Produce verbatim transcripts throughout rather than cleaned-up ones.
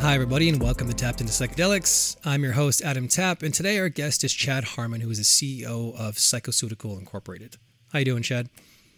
Hi, everybody, and welcome to Tapped into Psychedelics. I'm your host, Adam Tapp, and today our guest is Chad Harmon, who is the C E O of Psychoceutical Incorporated. How you doing, Chad?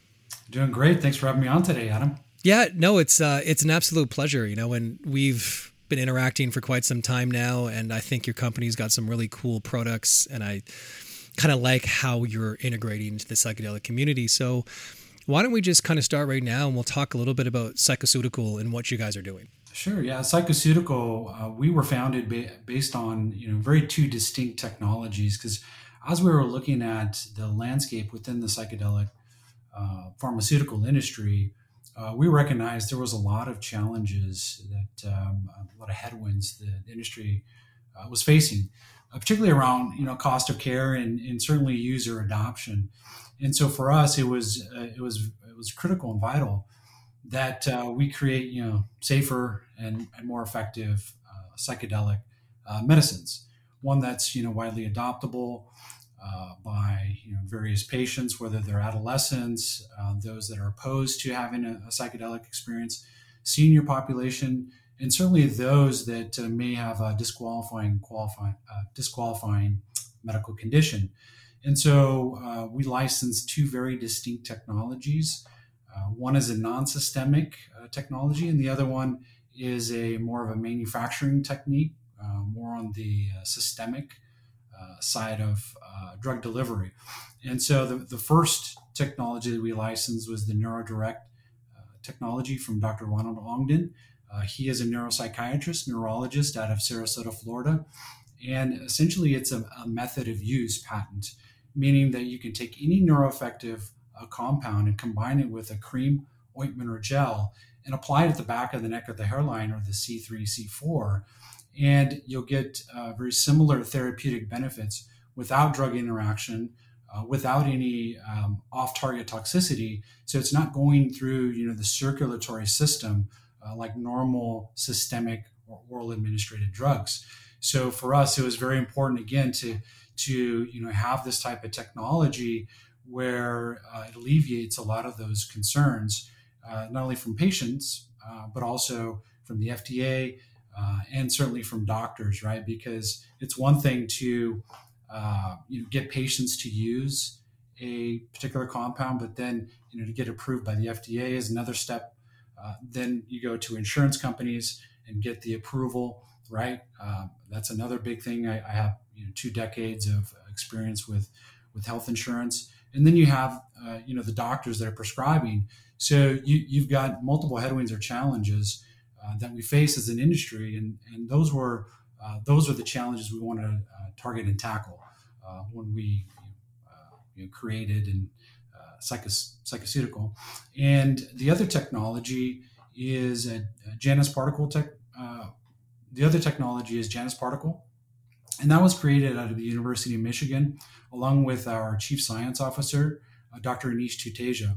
Doing great. Thanks for having me on today, Adam. Yeah, no, it's uh, it's an absolute pleasure, you know, and we've been interacting for quite some time now, and I think your company's got some really cool products, and I kind of like how you're integrating into the psychedelic community. So why don't we just kind of start right now, and we'll talk a little bit about Psychoceutical and what you guys are doing. Sure. Yeah. Psychoceutical, uh, we were founded ba- based on, you know, very two distinct technologies, because as we were looking at the landscape within the psychedelic uh, pharmaceutical industry, uh, we recognized there was a lot of challenges that um, a lot of headwinds the industry uh, was facing, uh, particularly around, you know, cost of care and, and certainly user adoption. And so for us, it was uh, it was it was critical and vital that uh, we create, you know, safer and, and more effective uh, psychedelic uh, medicines. One that's, you know, widely adoptable uh, by, you know, various patients, whether they're adolescents, uh, those that are opposed to having a, a psychedelic experience, senior population, and certainly those that uh, may have a disqualifying qualifying uh, disqualifying medical condition. And so uh, we license two very distinct technologies. Uh, one is a non-systemic uh, technology, and the other one is a more of a manufacturing technique, uh, more on the uh, systemic uh, side of uh, drug delivery. And so the, the first technology that we licensed was the NeuroDirect uh, technology from Doctor Ronald Ongden. Uh, he is a neuropsychiatrist, neurologist out of Sarasota, Florida. And essentially it's a, a method of use patent, meaning that you can take any neuroeffective a compound and combine it with a cream, ointment, or gel and apply it at the back of the neck of the hairline or the C three, C four. And you'll get uh, very similar therapeutic benefits without drug interaction, uh, without any um, off-target toxicity. So it's not going through, you know, the circulatory system uh, like normal systemic or oral administrated drugs. So for us, it was very important, again, to, to you know, have this type of technology where uh, it alleviates a lot of those concerns, uh, not only from patients, uh, but also from the F D A uh, and certainly from doctors, right? Because it's one thing to uh, you know, get patients to use a particular compound, but then, you know, to get approved by the F D A is another step. Uh, then you go to insurance companies and get the approval, right? Uh, that's another big thing. I, I have, you know, two decades of experience with with health insurance. And then you have, uh, you know, the doctors that are prescribing. So you, you've got multiple headwinds or challenges uh, that we face as an industry, and and those were uh, those are the challenges we want to uh, target and tackle uh, when we uh, you know, created and uh, psychos- psychoceutical. And the other technology is a, a Janus particle tech. Uh, the other technology is Janus particle. And that was created out of the University of Michigan, along with our chief science officer, uh, Doctor Anish Tuteja.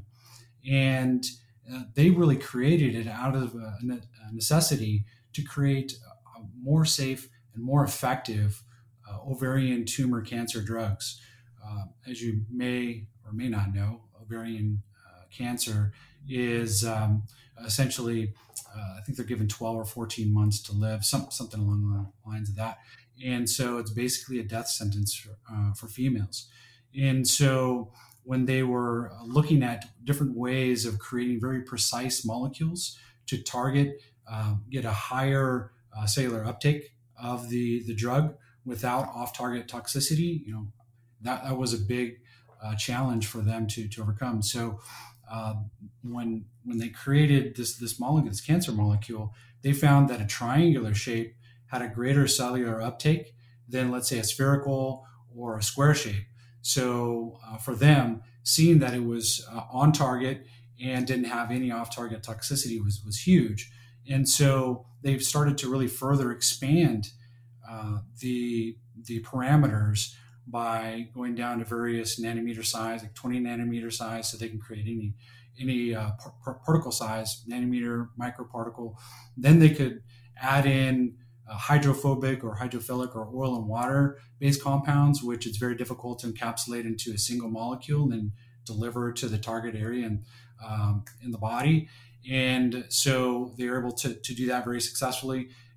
And uh, they really created it out of a necessity to create a more safe and more effective uh, ovarian tumor cancer drugs. Uh, as you may or may not know, ovarian uh, cancer is um, essentially, uh, I think they're given twelve or fourteen months to live, some, something along the lines of that. And so it's basically a death sentence for, uh, for females. And so when they were looking at different ways of creating very precise molecules to target, uh, get a higher uh, cellular uptake of the, the drug without off-target toxicity, you know, that, that was a big uh, challenge for them to, to overcome. So uh, when when they created this, this molecule, this cancer molecule, they found that a triangular shape had a greater cellular uptake than, let's say, a spherical or a square shape. So uh, for them, seeing that it was uh, on target and didn't have any off-target toxicity was, was huge. And so they've started to really further expand uh, the, the parameters by going down to various nanometer size, like twenty nanometer size, so they can create any any uh, par- particle size, nanometer, microparticle. Then they could add in uh, hydrophobic or hydrophilic or oil and water based compounds, which it's very difficult to encapsulate into a single molecule and then deliver to the target area and um, in the body. And so they're able to, to do that very successfully.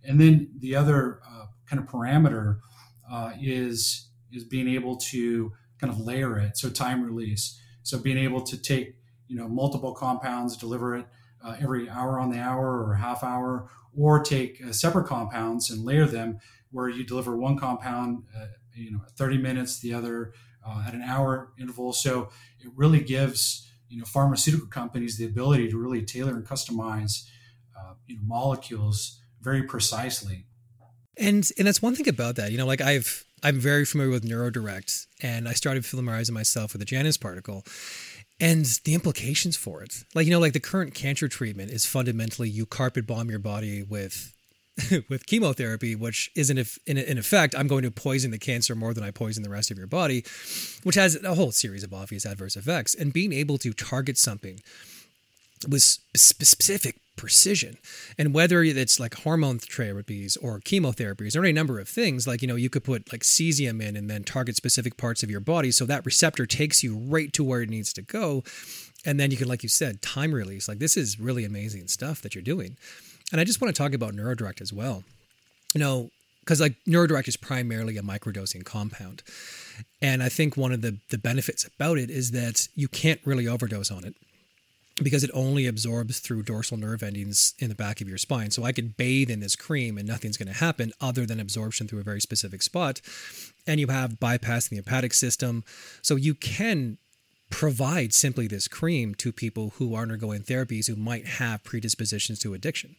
And then the other uh, kind of parameter uh, is is being able to kind of layer it, so time release. So being able to take, you know, multiple compounds, deliver it uh, every hour on the hour or half hour, or take uh, separate compounds and layer them, where you deliver one compound, uh, you know, thirty minutes, the other uh, at an hour interval. So it really gives, you know, pharmaceutical companies the ability to really tailor and customize uh, you know, molecules very precisely. And and that's one thing about that. You know, like I've I'm very familiar with NeuroDirect, and I started familiarizing myself with the Janus particle and the implications for it. Like, you know, like the current cancer treatment is fundamentally you carpet bomb your body with with chemotherapy, which isn't if in, in effect, I'm going to poison the cancer more than I poison the rest of your body, which has a whole series of obvious adverse effects. And being able to target something with specific precision, and whether it's like hormone therapies or chemotherapies or any number of things, like, you know, you could put like cesium in and then target specific parts of your body, so that receptor takes you right to where it needs to go. And then you can, like you said, time release. Like, this is really amazing stuff that you're doing. And I just want to talk about NeuroDirect as well. You know, because like NeuroDirect is primarily a microdosing compound. And I think one of the, the benefits about it is that you can't really overdose on it, because it only absorbs through dorsal nerve endings in the back of your spine. So I could bathe in this cream and nothing's going to happen other than absorption through a very specific spot. And you have bypassing the hepatic system. So you can provide simply this cream to people who are undergoing therapies who might have predispositions to addiction.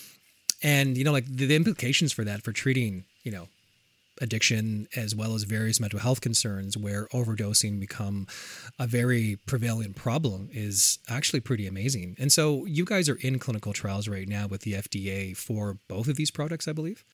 And, you know, like the, the implications for that, for treating, you know, addiction as well as various mental health concerns where overdosing become a very prevalent problem, is actually pretty amazing. And so you guys are in clinical trials right now with the F D A for both of these products, I believe?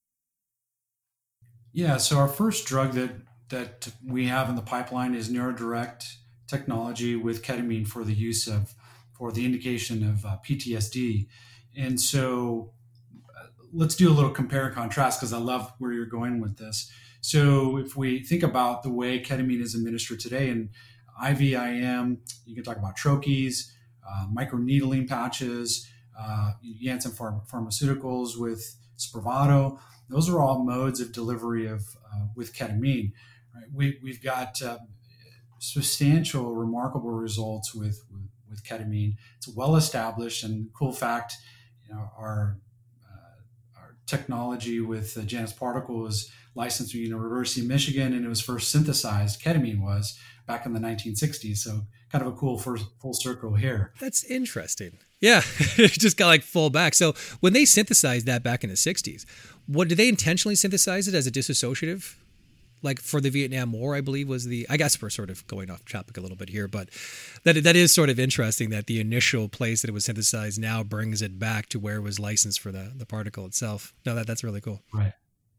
Yeah, so our first drug that that we have in the pipeline is NeuroDirect technology with ketamine for the use of, for the indication of uh, P T S D. And so uh, let's do a little compare and contrast, because I love where you're going with this. So if we think about the way ketamine is administered today in I V I M, you can talk about troches, uh, microneedling patches, uh, Janssen Pharm- Pharmaceuticals with Spravato. Those are all modes of delivery of uh, with ketamine. Right? We, we've got uh, substantial, remarkable results with, with, with ketamine. It's well established, and cool fact, you know, our uh, our technology with the Janus particle was licensed from University of Michigan, and it was first synthesized. Ketamine was back in the nineteen sixties. So kind of a cool first full circle here. That's interesting. Yeah, it just got like full back. So when they synthesized that back in the sixties, what did they intentionally synthesize it as a dissociative? Like for the Vietnam War, I believe was the, I guess we're sort of going off topic a little bit here, but that that is sort of interesting that the initial place that it was synthesized now brings it back to where it was licensed for the, the particle itself. No, that that's really cool. Right.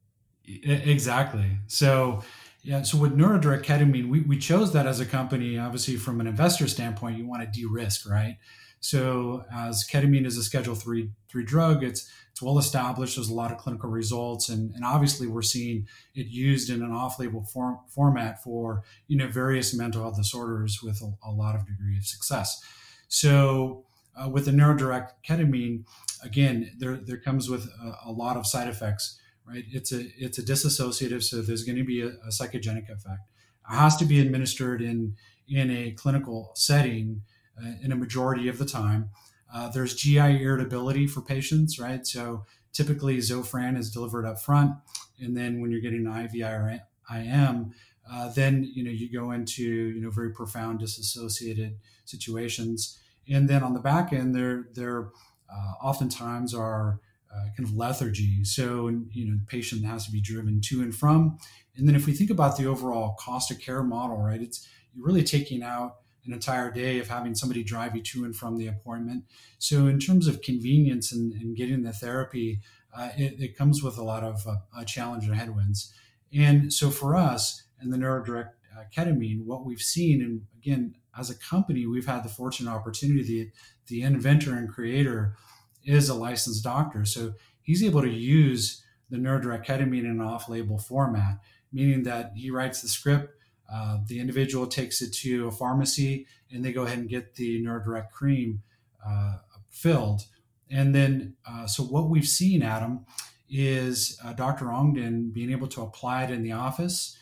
Exactly. So, yeah. So with NeuroDirect ketamine, we, we chose that as a company, obviously from an investor standpoint, you want to de-risk, right? So as ketamine is a schedule three, three drug, it's, it's well established. There's a lot of clinical results. And, and obviously we're seeing it used in an off-label form, format for, you know, various mental health disorders with a, a lot of degree of success. So uh, with the NeuroDirect ketamine, again, there, there comes with a, a lot of side effects. Right, it's a it's a dissociative, so there's going to be a, a psychogenic effect. It has to be administered in in a clinical setting uh, in a majority of the time. Uh, there's G I irritability for patients, right? So typically Zofran is delivered up front, and then when you're getting I V or I M, uh, then you know you go into you know very profound disassociated situations, and then on the back end, there there uh, oftentimes are Uh, kind of lethargy. So, you know, the patient has to be driven to and from. And then if we think about the overall cost of care model, right, it's you're really taking out an entire day of having somebody drive you to and from the appointment. So in terms of convenience and, and getting the therapy, uh, it, it comes with a lot of uh, challenge and headwinds. And so for us and the NeuroDirect uh, ketamine, what we've seen, and again, as a company, we've had the fortunate opportunity, the, the inventor and creator is a licensed doctor. So he's able to use the NeuroDirect ketamine in an off-label format, meaning that he writes the script, uh, the individual takes it to a pharmacy, and they go ahead and get the NeuroDirect cream uh, filled. And then, uh, so what we've seen, Adam, is uh, Doctor Ogden being able to apply it in the office.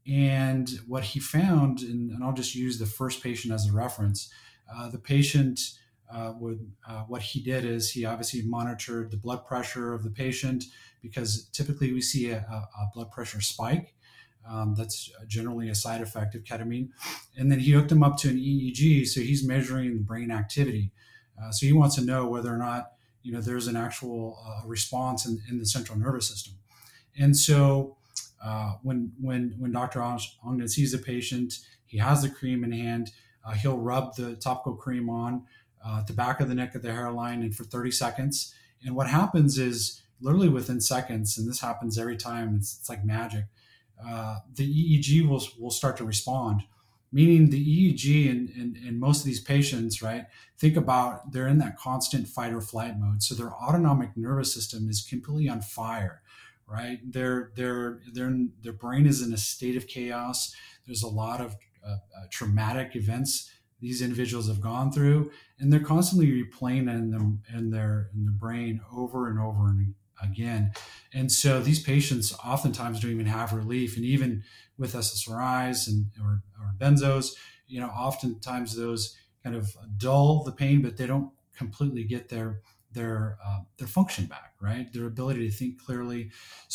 And what he found, and, and I'll just use the first patient as a reference, uh, the patient uh, would, uh, what he did is he obviously monitored the blood pressure of the patient, because typically we see a, a blood pressure spike. Um, that's generally a side effect of ketamine. And then he hooked him up to an E E G, so he's measuring brain activity. Uh, so he wants to know whether or not, you know, there's an actual uh, response in, in the central nervous system. And so uh, when when when Doctor Ogden sees the patient, he has the cream in hand. Uh, he'll rub the topical cream on uh, the back of the neck of the hairline, and for thirty seconds. And what happens is, literally within seconds, and this happens every time, it's, it's like magic, uh, the E E G will, will start to respond. Meaning the E E G in, in, in most of these patients, right, think about, they're in that constant fight or flight mode. So their autonomic nervous system is completely on fire, right? Their, their, their, their brain is in a state of chaos. There's a lot of uh, uh, traumatic events these individuals have gone through, and they're constantly replaying in them in their in the brain over and over and again. And so these patients oftentimes don't even have relief. And even with S S R Is and or, or benzos, you know, oftentimes those kind of dull the pain, but they don't completely get their their uh, their function back, right? Their ability to think clearly.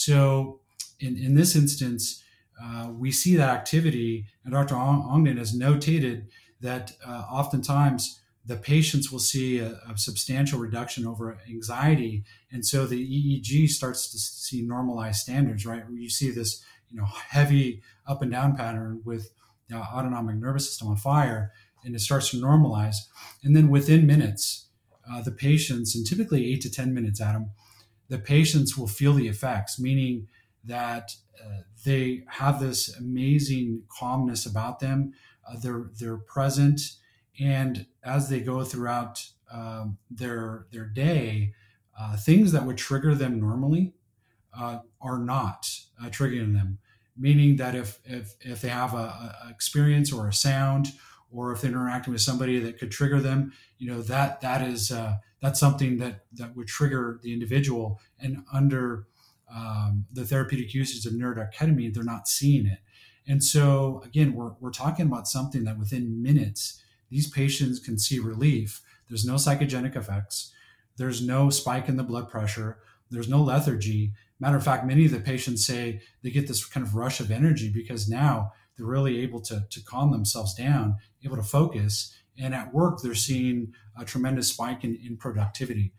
So in in this instance, uh, we see that activity, and Doctor Ogden has notated that uh, oftentimes the patients will see a, a substantial reduction over anxiety. And so the E E G starts to see normalized standards, right? Where you see this, you know, heavy up and down pattern with the autonomic nervous system on fire, and it starts to normalize. And then within minutes, uh, the patients, and typically eight to ten minutes, Adam, the patients will feel the effects, meaning that uh, they have this amazing calmness about them. Uh, they're they're present, and as they go throughout um, their their day, uh, things that would trigger them normally uh, are not uh, triggering them. Meaning that if if if they have a, a experience or a sound, or if they're interacting with somebody that could trigger them, you know, that that is uh, that's something that that would trigger the individual. And under um, the therapeutic usage of neuroketamine, they're not seeing it. And so, again, we're, we're talking about something that within minutes, these patients can see relief. There's no psychogenic effects. There's no spike in the blood pressure. There's no lethargy. Matter of fact, many of the patients say they get this kind of rush of energy because now they're really able to, to calm themselves down, able to focus. And at work, they're seeing a tremendous spike in, in productivity.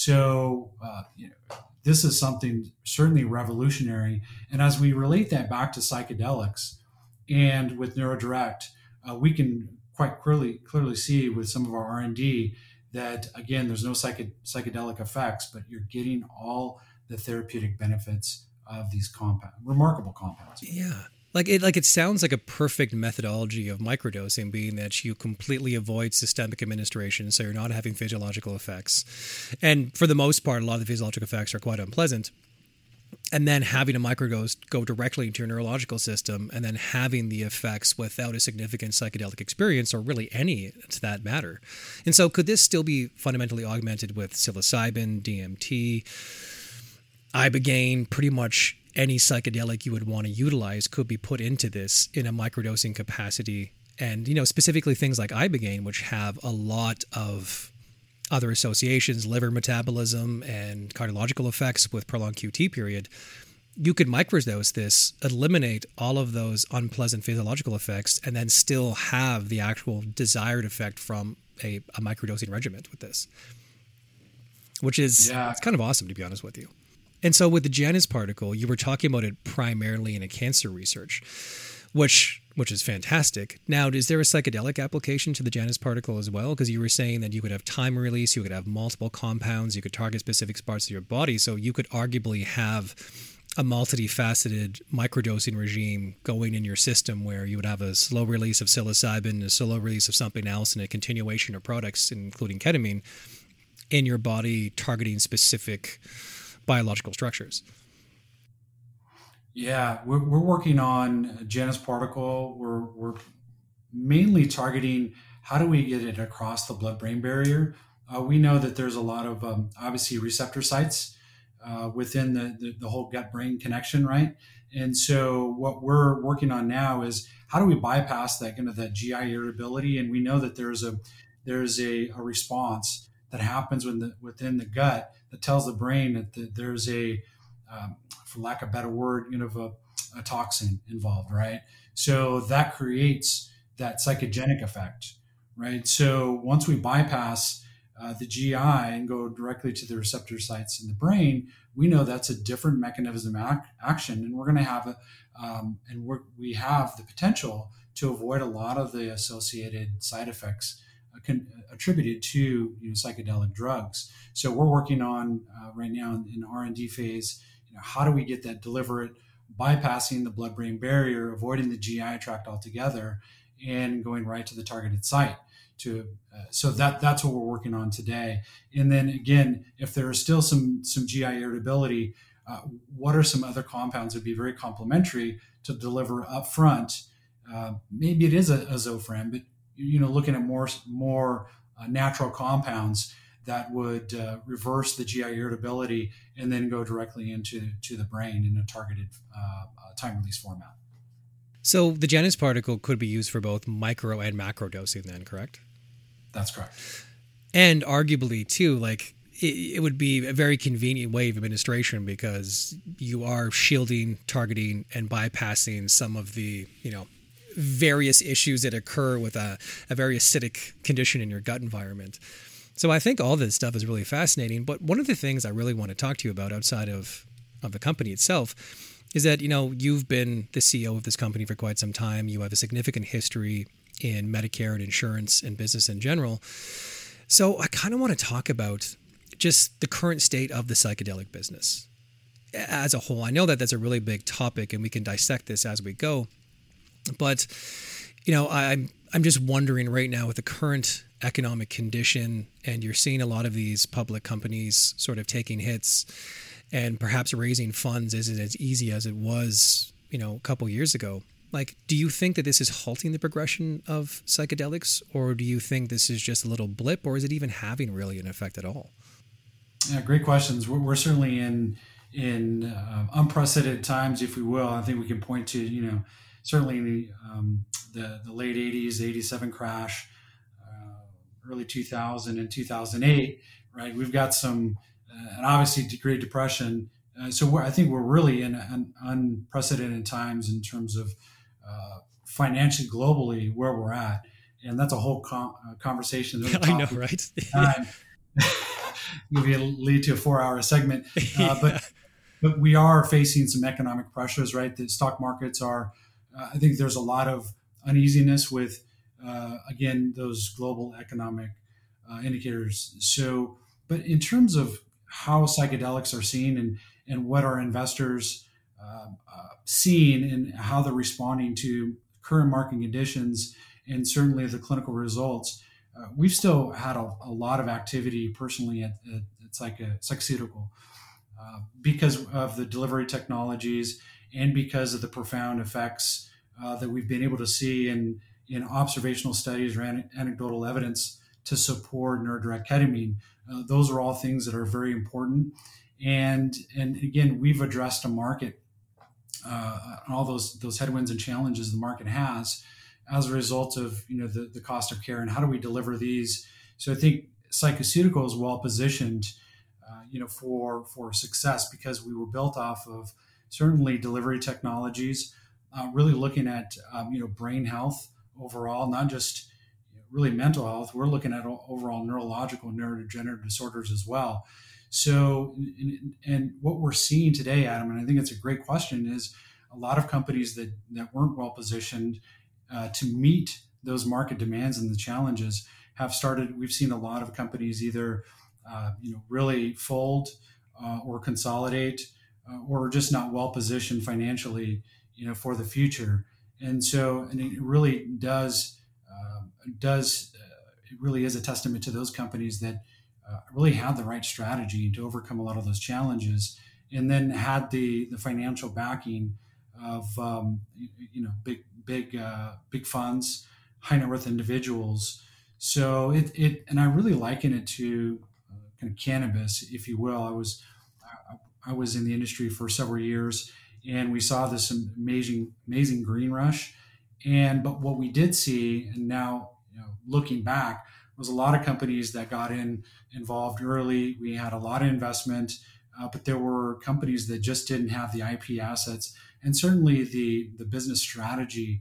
So, uh, you know, this is something certainly revolutionary. And as we relate that back to psychedelics, and with NeuroDirect, uh, we can quite clearly clearly see with some of our R and D that, again, there's no psych- psychedelic effects, but you're getting all the therapeutic benefits of these compounds, remarkable compounds. Yeah. Like it, like it sounds like a perfect methodology of microdosing, being that you completely avoid systemic administration, so you're not having physiological effects. And for the most part, a lot of the physiological effects are quite unpleasant. And then having a microdose go directly into your neurological system, and then having the effects without a significant psychedelic experience, or really any to that matter. And so could this still be fundamentally augmented with psilocybin, D M T, ibogaine? Pretty much any psychedelic you would want to utilize could be put into this in a microdosing capacity. And, you know, specifically things like ibogaine, which have a lot of other associations, liver metabolism and cardiological effects with prolonged Q T period. You could microdose this, eliminate all of those unpleasant physiological effects, and then still have the actual desired effect from a, a microdosing regimen with this, which is yeah. It's kind of awesome, to be honest with you. And so with the Janus particle, you were talking about it primarily in a cancer research, which which is fantastic. Now, is there a psychedelic application to the Janus particle as well? Because you were saying that you could have time release, you could have multiple compounds, you could target specific parts of your body, so you could arguably have a multifaceted microdosing regime going in your system where you would have a slow release of psilocybin, a slow release of something else, and a continuation of products, including ketamine, in your body targeting specific biological structures. Yeah, we're, we're working on Janus particle. We're, we're mainly targeting how do we get it across the blood-brain barrier. Uh, we know that there's a lot of, um, obviously, receptor sites uh, within the, the, the whole gut brain connection, right? And so what we're working on now is how do we bypass that kind of that G I irritability? And we know that there's a there's a, a response that happens when the, within the gut that tells the brain that the, there's a, um, for lack of a better word, you know, a, a toxin involved, right? So that creates that psychogenic effect, right? So once we bypass uh, the G I and go directly to the receptor sites in the brain, we know that's a different mechanism of ac- action, and we're going to have a, um, and we're, we have the potential to avoid a lot of the associated side effects uh, con- attributed to you know, psychedelic drugs. So we're working on uh, right now in, in R and D phase. You know, how do we get that deliberate bypassing the blood-brain barrier, avoiding the G I tract altogether, and going right to the targeted site? To uh, so that that's what we're working on today. And then again, if there is still some some G I irritability, uh, what are some other compounds that would be very complementary to deliver upfront? Uh, maybe it is a, a Zofran, but you know, looking at more more uh, natural compounds that would uh, reverse the G I irritability and then go directly into to the brain in a targeted uh, uh, time release format. So the Genis particle could be used for both micro and macro dosing then, correct? That's correct. And arguably too, like it, it would be a very convenient way of administration because you are shielding, targeting, and bypassing some of the, you know, various issues that occur with a, a very acidic condition in your gut environment. So I think all this stuff is really fascinating. But one of the things I really want to talk to you about outside of, of the company itself is that, you know, you've been the C E O of this company for quite some time. You have a significant history in Medicare and insurance and business in general. So I kind of want to talk about just the current state of the psychedelic business as a whole. I know that that's a really big topic and we can dissect this as we go. But, you know, I'm, I'm just wondering right now with the current economic condition, and you're seeing a lot of these public companies sort of taking hits, and perhaps raising funds isn't as easy as it was, you know, a couple years ago. Like, do you think that this is halting the progression of psychedelics, or do you think this is just a little blip, or is it even having really an effect at all? Yeah, great questions. We're, we're certainly in in uh, unprecedented times, if we will. I think we can point to, you know, certainly the um, the, the late eighties, eighty-seven crash, uh, early two thousand and two thousand eight, right? We've got some, uh, and obviously Great Depression. Uh, so we're, I think we're really in an unprecedented times in terms of uh, financially, globally, where we're at. And that's a whole com- uh, conversation. I know, right? Time. Maybe it'll lead to a four-hour segment. Uh, yeah. But but we are facing some economic pressures, right? The stock markets are, uh, I think there's a lot of uneasiness with, uh, again, those global economic uh, indicators. So, but in terms of how psychedelics are seen and, and what our investors uh, uh, seeing and how they're responding to current market conditions and certainly the clinical results, uh, we've still had a, a lot of activity personally at, at, at Psych- Psychoceutical. Uh, because of the delivery technologies and because of the profound effects uh, that we've been able to see in, in observational studies or an- anecdotal evidence to support neurodirect ketamine. Uh, those are all things that are very important. And, and again, we've addressed a market, uh, all those, those headwinds and challenges the market has as a result of, you know, the, the cost of care and how do we deliver these. So I think Psychoceutical is well positioned Uh, you know, for for success because we were built off of certainly delivery technologies, uh, really looking at um, you know brain health overall, not just you know, really mental health. We're looking at overall neurological and neurodegenerative disorders as well. So, and, and what we're seeing today, Adam, and I think it's a great question, is a lot of companies that that weren't well positioned uh, to meet those market demands and the challenges have started. We've seen a lot of companies either Uh, you know, really fold uh, or consolidate, uh, or just not well positioned financially, you know, for the future. And so, and it really does, uh, does, uh, it really is a testament to those companies that uh, really had the right strategy to overcome a lot of those challenges, and then had the the financial backing of, um, you, you know, big, big, uh, big funds, high net worth individuals. So it, it, and I really liken it to kind of cannabis, if you will. I was, I, I was in the industry for several years, and we saw this amazing amazing green rush. And but what we did see, and now you know, looking back, was a lot of companies that got in involved early. We had a lot of investment, uh, but there were companies that just didn't have the I P assets and certainly the the business strategy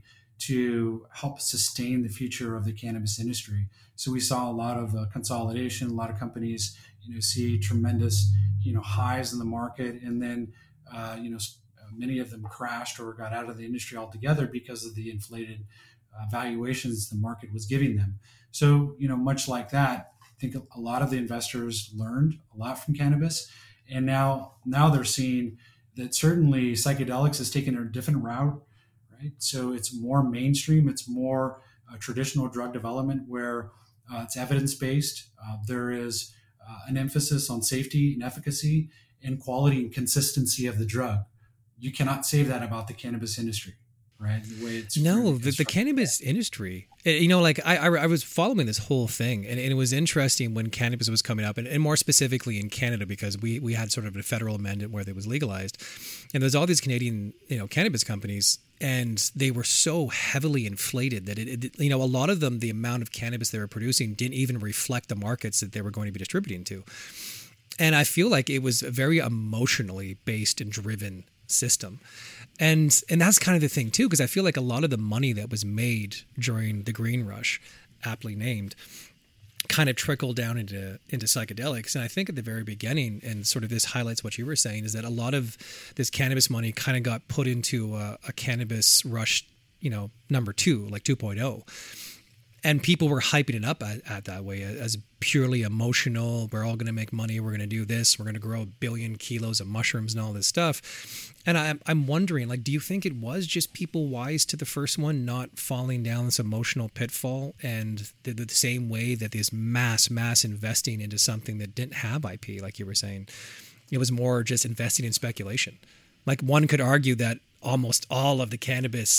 to help sustain the future of the cannabis industry. So we saw a lot of uh, consolidation. A lot of companies, you know, see tremendous, you know, highs in the market, and then, uh, you know, many of them crashed or got out of the industry altogether because of the inflated uh, valuations the market was giving them. So, you know, much like that, I think a lot of the investors learned a lot from cannabis, and now now they're seeing that certainly psychedelics has taken a different route, right? So it's more mainstream, it's more uh, traditional drug development where uh, it's evidence based. Uh, there is uh, an emphasis on safety and efficacy and quality and consistency of the drug. You cannot say that about the cannabis industry, right? The way it's no, the, the cannabis industry, you know, like I, I, I was following this whole thing, and, and it was interesting when cannabis was coming up, and, and more specifically in Canada, because we we had sort of a federal amendment where it was legalized, and there's all these Canadian, you know, cannabis companies, and they were so heavily inflated that it, it, you know, a lot of them, the amount of cannabis they were producing didn't even reflect the markets that they were going to be distributing to. And I feel like it was a very emotionally based and driven system. And and that's kind of the thing too, because I feel like a lot of the money that was made during the green rush, aptly named, kind of trickled down into into psychedelics. And I think at the very beginning, and sort of this highlights what you were saying, is that a lot of this cannabis money kind of got put into a, a cannabis rush, you know, number two, like two point oh. And people were hyping it up at, at that way as purely emotional. We're all going to make money. We're going to do this. We're going to grow a billion kilos of mushrooms and all this stuff. And I'm I'm wondering, like, do you think it was just people wise to the first one, not falling down this emotional pitfall, and the, the same way that this mass mass investing into something that didn't have I P, like you were saying, it was more just investing in speculation. Like one could argue that almost all of the cannabis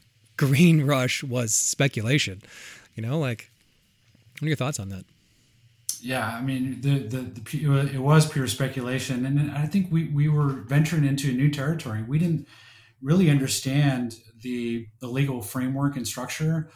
green rush was speculation. You know, like, what are your thoughts on that? Yeah, I mean, the, the, the it was pure speculation, and I think we, we were venturing into a new territory. We didn't really understand the the legal framework and structure,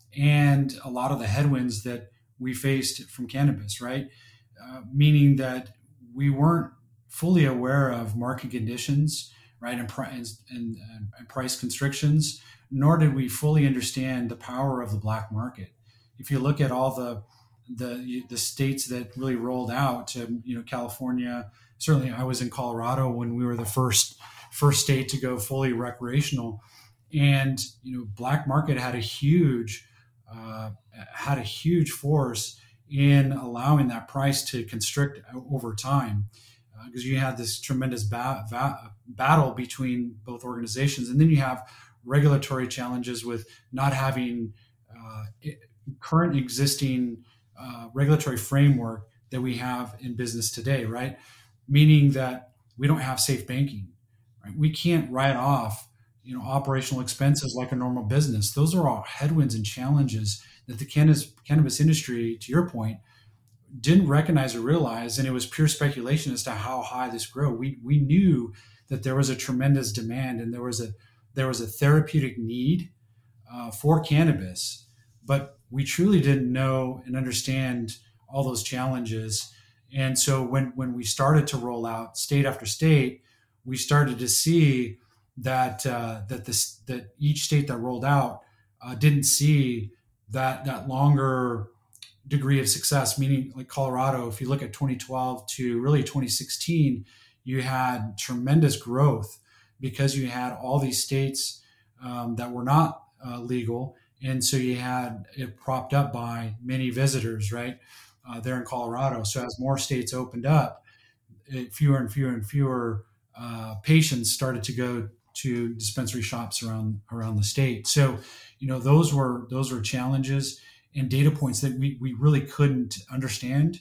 and a lot of the headwinds that we faced from cannabis. Right, uh, meaning that we weren't fully aware of market conditions, right, and, price and, and price constrictions, nor did we fully understand the power of the black market. If you look at all the the the states that really rolled out, to, you know, California, certainly I was in Colorado when we were the first first state to go fully recreational, and you know, black market had a huge uh, had a huge force in allowing that price to constrict over time, because uh, you had this tremendous ba- va- battle between both organizations, and then you have regulatory challenges with not having uh, it, current existing uh, regulatory framework that we have in business today, right? Meaning that we don't have safe banking, right? We can't write off, you know, operational expenses like a normal business. Those are all headwinds and challenges that the cannabis, cannabis industry, to your point, didn't recognize or realize, and it was pure speculation as to how high this grew. We we knew that there was a tremendous demand, and there was a there was a therapeutic need uh, for cannabis, but we truly didn't know and understand all those challenges. And so when, when we started to roll out state after state, we started to see that uh, that this that each state that rolled out uh, didn't see that that longer degree of success. Meaning, like Colorado, if you look at twenty twelve to really twenty sixteen, you had tremendous growth because you had all these states um, that were not uh, legal. And so you had it propped up by many visitors, right, uh, there in Colorado. So as more states opened up, it, fewer and fewer and fewer uh, patients started to go to dispensary shops around around the state. So, you know, those were those were challenges and data points that we, we really couldn't understand.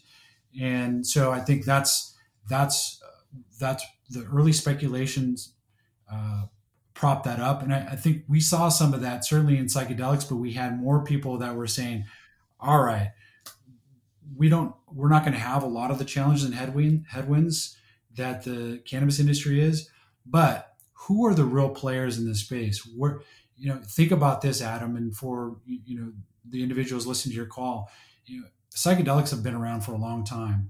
And so I think that's that's that's the early speculations uh, prop that up. And I, I think we saw some of that certainly in psychedelics, but we had more people that were saying, all right, we don't, we're not going to have a lot of the challenges and headwind, headwinds that the cannabis industry is, but who are the real players in this space? Where, you know, think about this, Adam, and for, you know, the individuals listening to your call, you know, psychedelics have been around for a long time.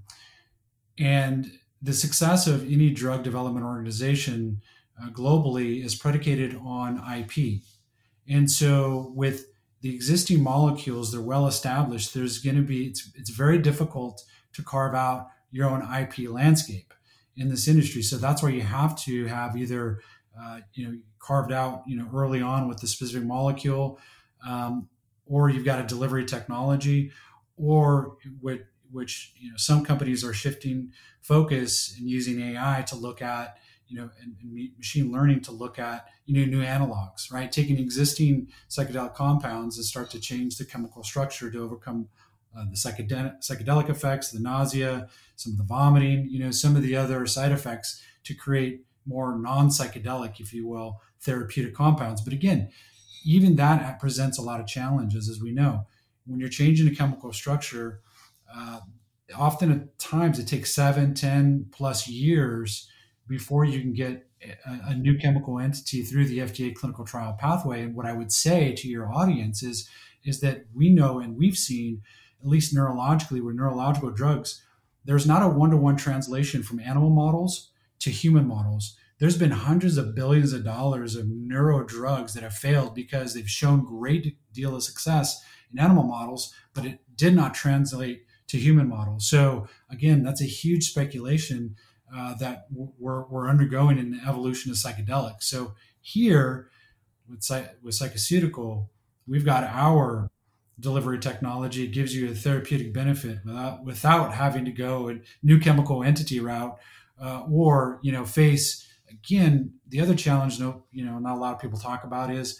And the success of any drug development organization uh, globally is predicated on I P. And so with the existing molecules, they're well established. There's going to be, it's, it's very difficult to carve out your own I P landscape in this industry. So that's why you have to have either, uh, you know, carved out, you know, early on with the specific molecule, um, or you've got a delivery technology, or with, which, you know, some companies are shifting focus and using A I to look at, you know, and, and machine learning to look at, you know, new analogs, right? Taking existing psychedelic compounds and start to change the chemical structure to overcome uh, the psychedelic, psychedelic effects, the nausea, some of the vomiting, you know, some of the other side effects to create more non-psychedelic, if you will, therapeutic compounds. But again, even that presents a lot of challenges, as we know. When you're changing a chemical structure, uh, often at times it takes seven, ten plus years before you can get a, a new chemical entity through the F D A clinical trial pathway. And what I would say to your audience is, is that we know and we've seen, at least neurologically, with neurological drugs, there's not a one-to-one translation from animal models to human models. There's been hundreds of billions of dollars of neuro drugs that have failed because they've shown great deal of success in animal models, but it did not translate to human models. So again, that's a huge speculation uh, that we're, we're undergoing in the evolution of psychedelics. So here with, with Psychoceutical, we've got our delivery technology. It gives you a therapeutic benefit without, without having to go a new chemical entity route uh, or, you know, face, again, the other challenge, no, you know, not a lot of people talk about is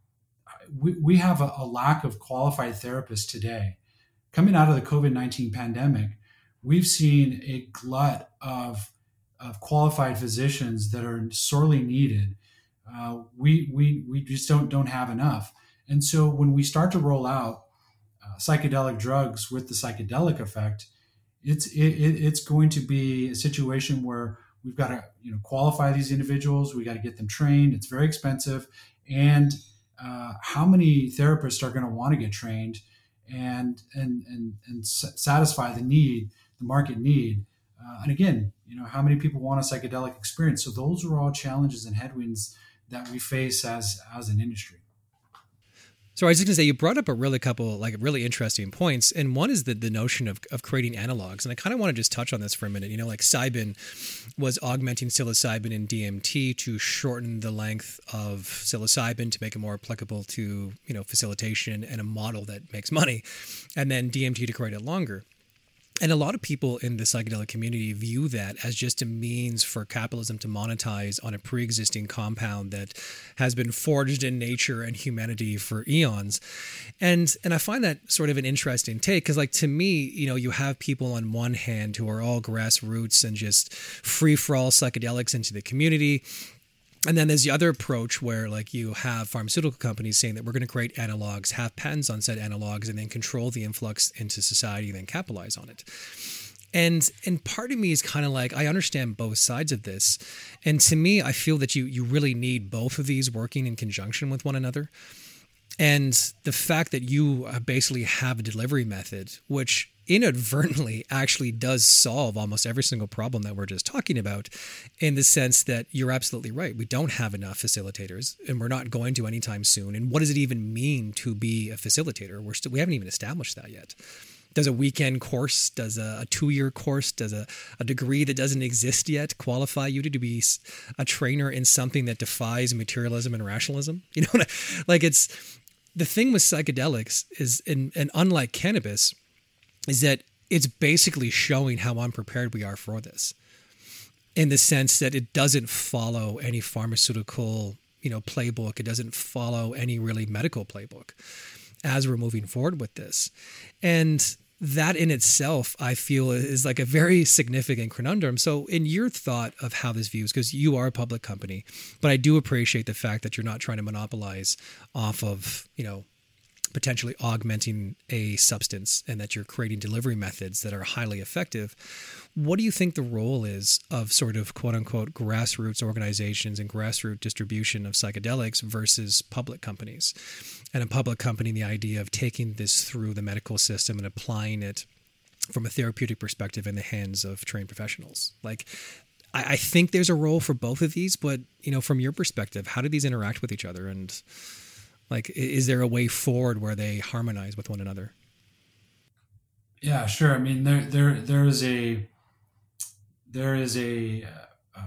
we, we have a, a lack of qualified therapists today. Coming out of the COVID nineteen pandemic, we've seen a glut of, of qualified physicians that are sorely needed. Uh, we, we, we just don't, don't have enough. And so when we start to roll out uh, psychedelic drugs with the psychedelic effect, it's, it, it's going to be a situation where we've got to, you know, qualify these individuals. We got to get them trained. It's very expensive. And uh, how many therapists are going to want to get trained and and and and satisfy the need, the market need? Uh, and again, you know, how many people want a psychedelic experience? So those are all challenges and headwinds that we face as as an industry. So I was just going to say, you brought up a really couple, like really interesting points. And one is the, the notion of, of creating analogs. And I kind of want to just touch on this for a minute. You know, like Cybin was augmenting psilocybin and D M T to shorten the length of psilocybin to make it more applicable to, you know, facilitation and a model that makes money. And then D M T to create it longer. And a lot of people in the psychedelic community view that as just a means for capitalism to monetize on a pre-existing compound that has been forged in nature and humanity for eons. And and I find that sort of an interesting take because, like, to me, you know, you have people on one hand who are all grassroots and just free-for-all psychedelics into the community. And then there's the other approach where, like, you have pharmaceutical companies saying that we're going to create analogs, have patents on said analogs, and then control the influx into society and then capitalize on it. And and part of me is kind of like, I understand both sides of this. And to me, I feel that you you really need both of these working in conjunction with one another. And the fact that you basically have a delivery method, which inadvertently actually does solve almost every single problem that we're just talking about, in the sense that you're absolutely right. We don't have enough facilitators, and we're not going to anytime soon. And what does it even mean to be a facilitator? We're still, we haven't even established that yet. Does a weekend course, does a, a two-year course, does a, a degree that doesn't exist yet qualify you to, to be a trainer in something that defies materialism and rationalism? You know, what I, like it's the thing with psychedelics is, and, and unlike cannabis, is that it's basically showing how unprepared we are for this, in the sense that it doesn't follow any pharmaceutical, you know, playbook. It doesn't follow any really medical playbook as we're moving forward with this. And that in itself, I feel, is like a very significant conundrum. So in your thought of how this views, because you are a public company, but I do appreciate the fact that you're not trying to monopolize off of, you know, potentially augmenting a substance and that you're creating delivery methods that are highly effective. What do you think the role is of sort of quote unquote grassroots organizations and grassroots distribution of psychedelics versus public companies? And a public company, the idea of taking this through the medical system and applying it from a therapeutic perspective in the hands of trained professionals. Like, I, I think there's a role for both of these, but, you know, from your perspective, how do these interact with each other? And like, is there a way forward where they harmonize with one another? Yeah, sure. I mean, there, there, there is a, there is a uh,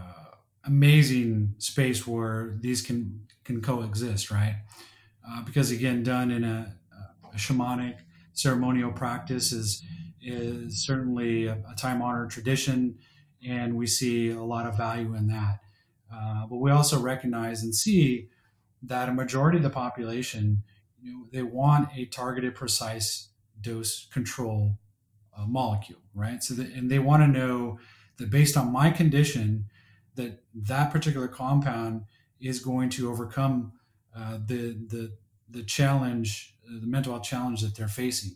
amazing space where these can can coexist, right? Uh, because again, done in a, a shamanic ceremonial practice is is certainly a, a time honored tradition, and we see a lot of value in that. Uh, but we also recognize and see that a majority of the population, you know, they want a targeted, precise dose control uh, molecule, right? So, that, and they want to know that based on my condition, that that particular compound is going to overcome uh, the the the challenge, the mental health challenge that they're facing.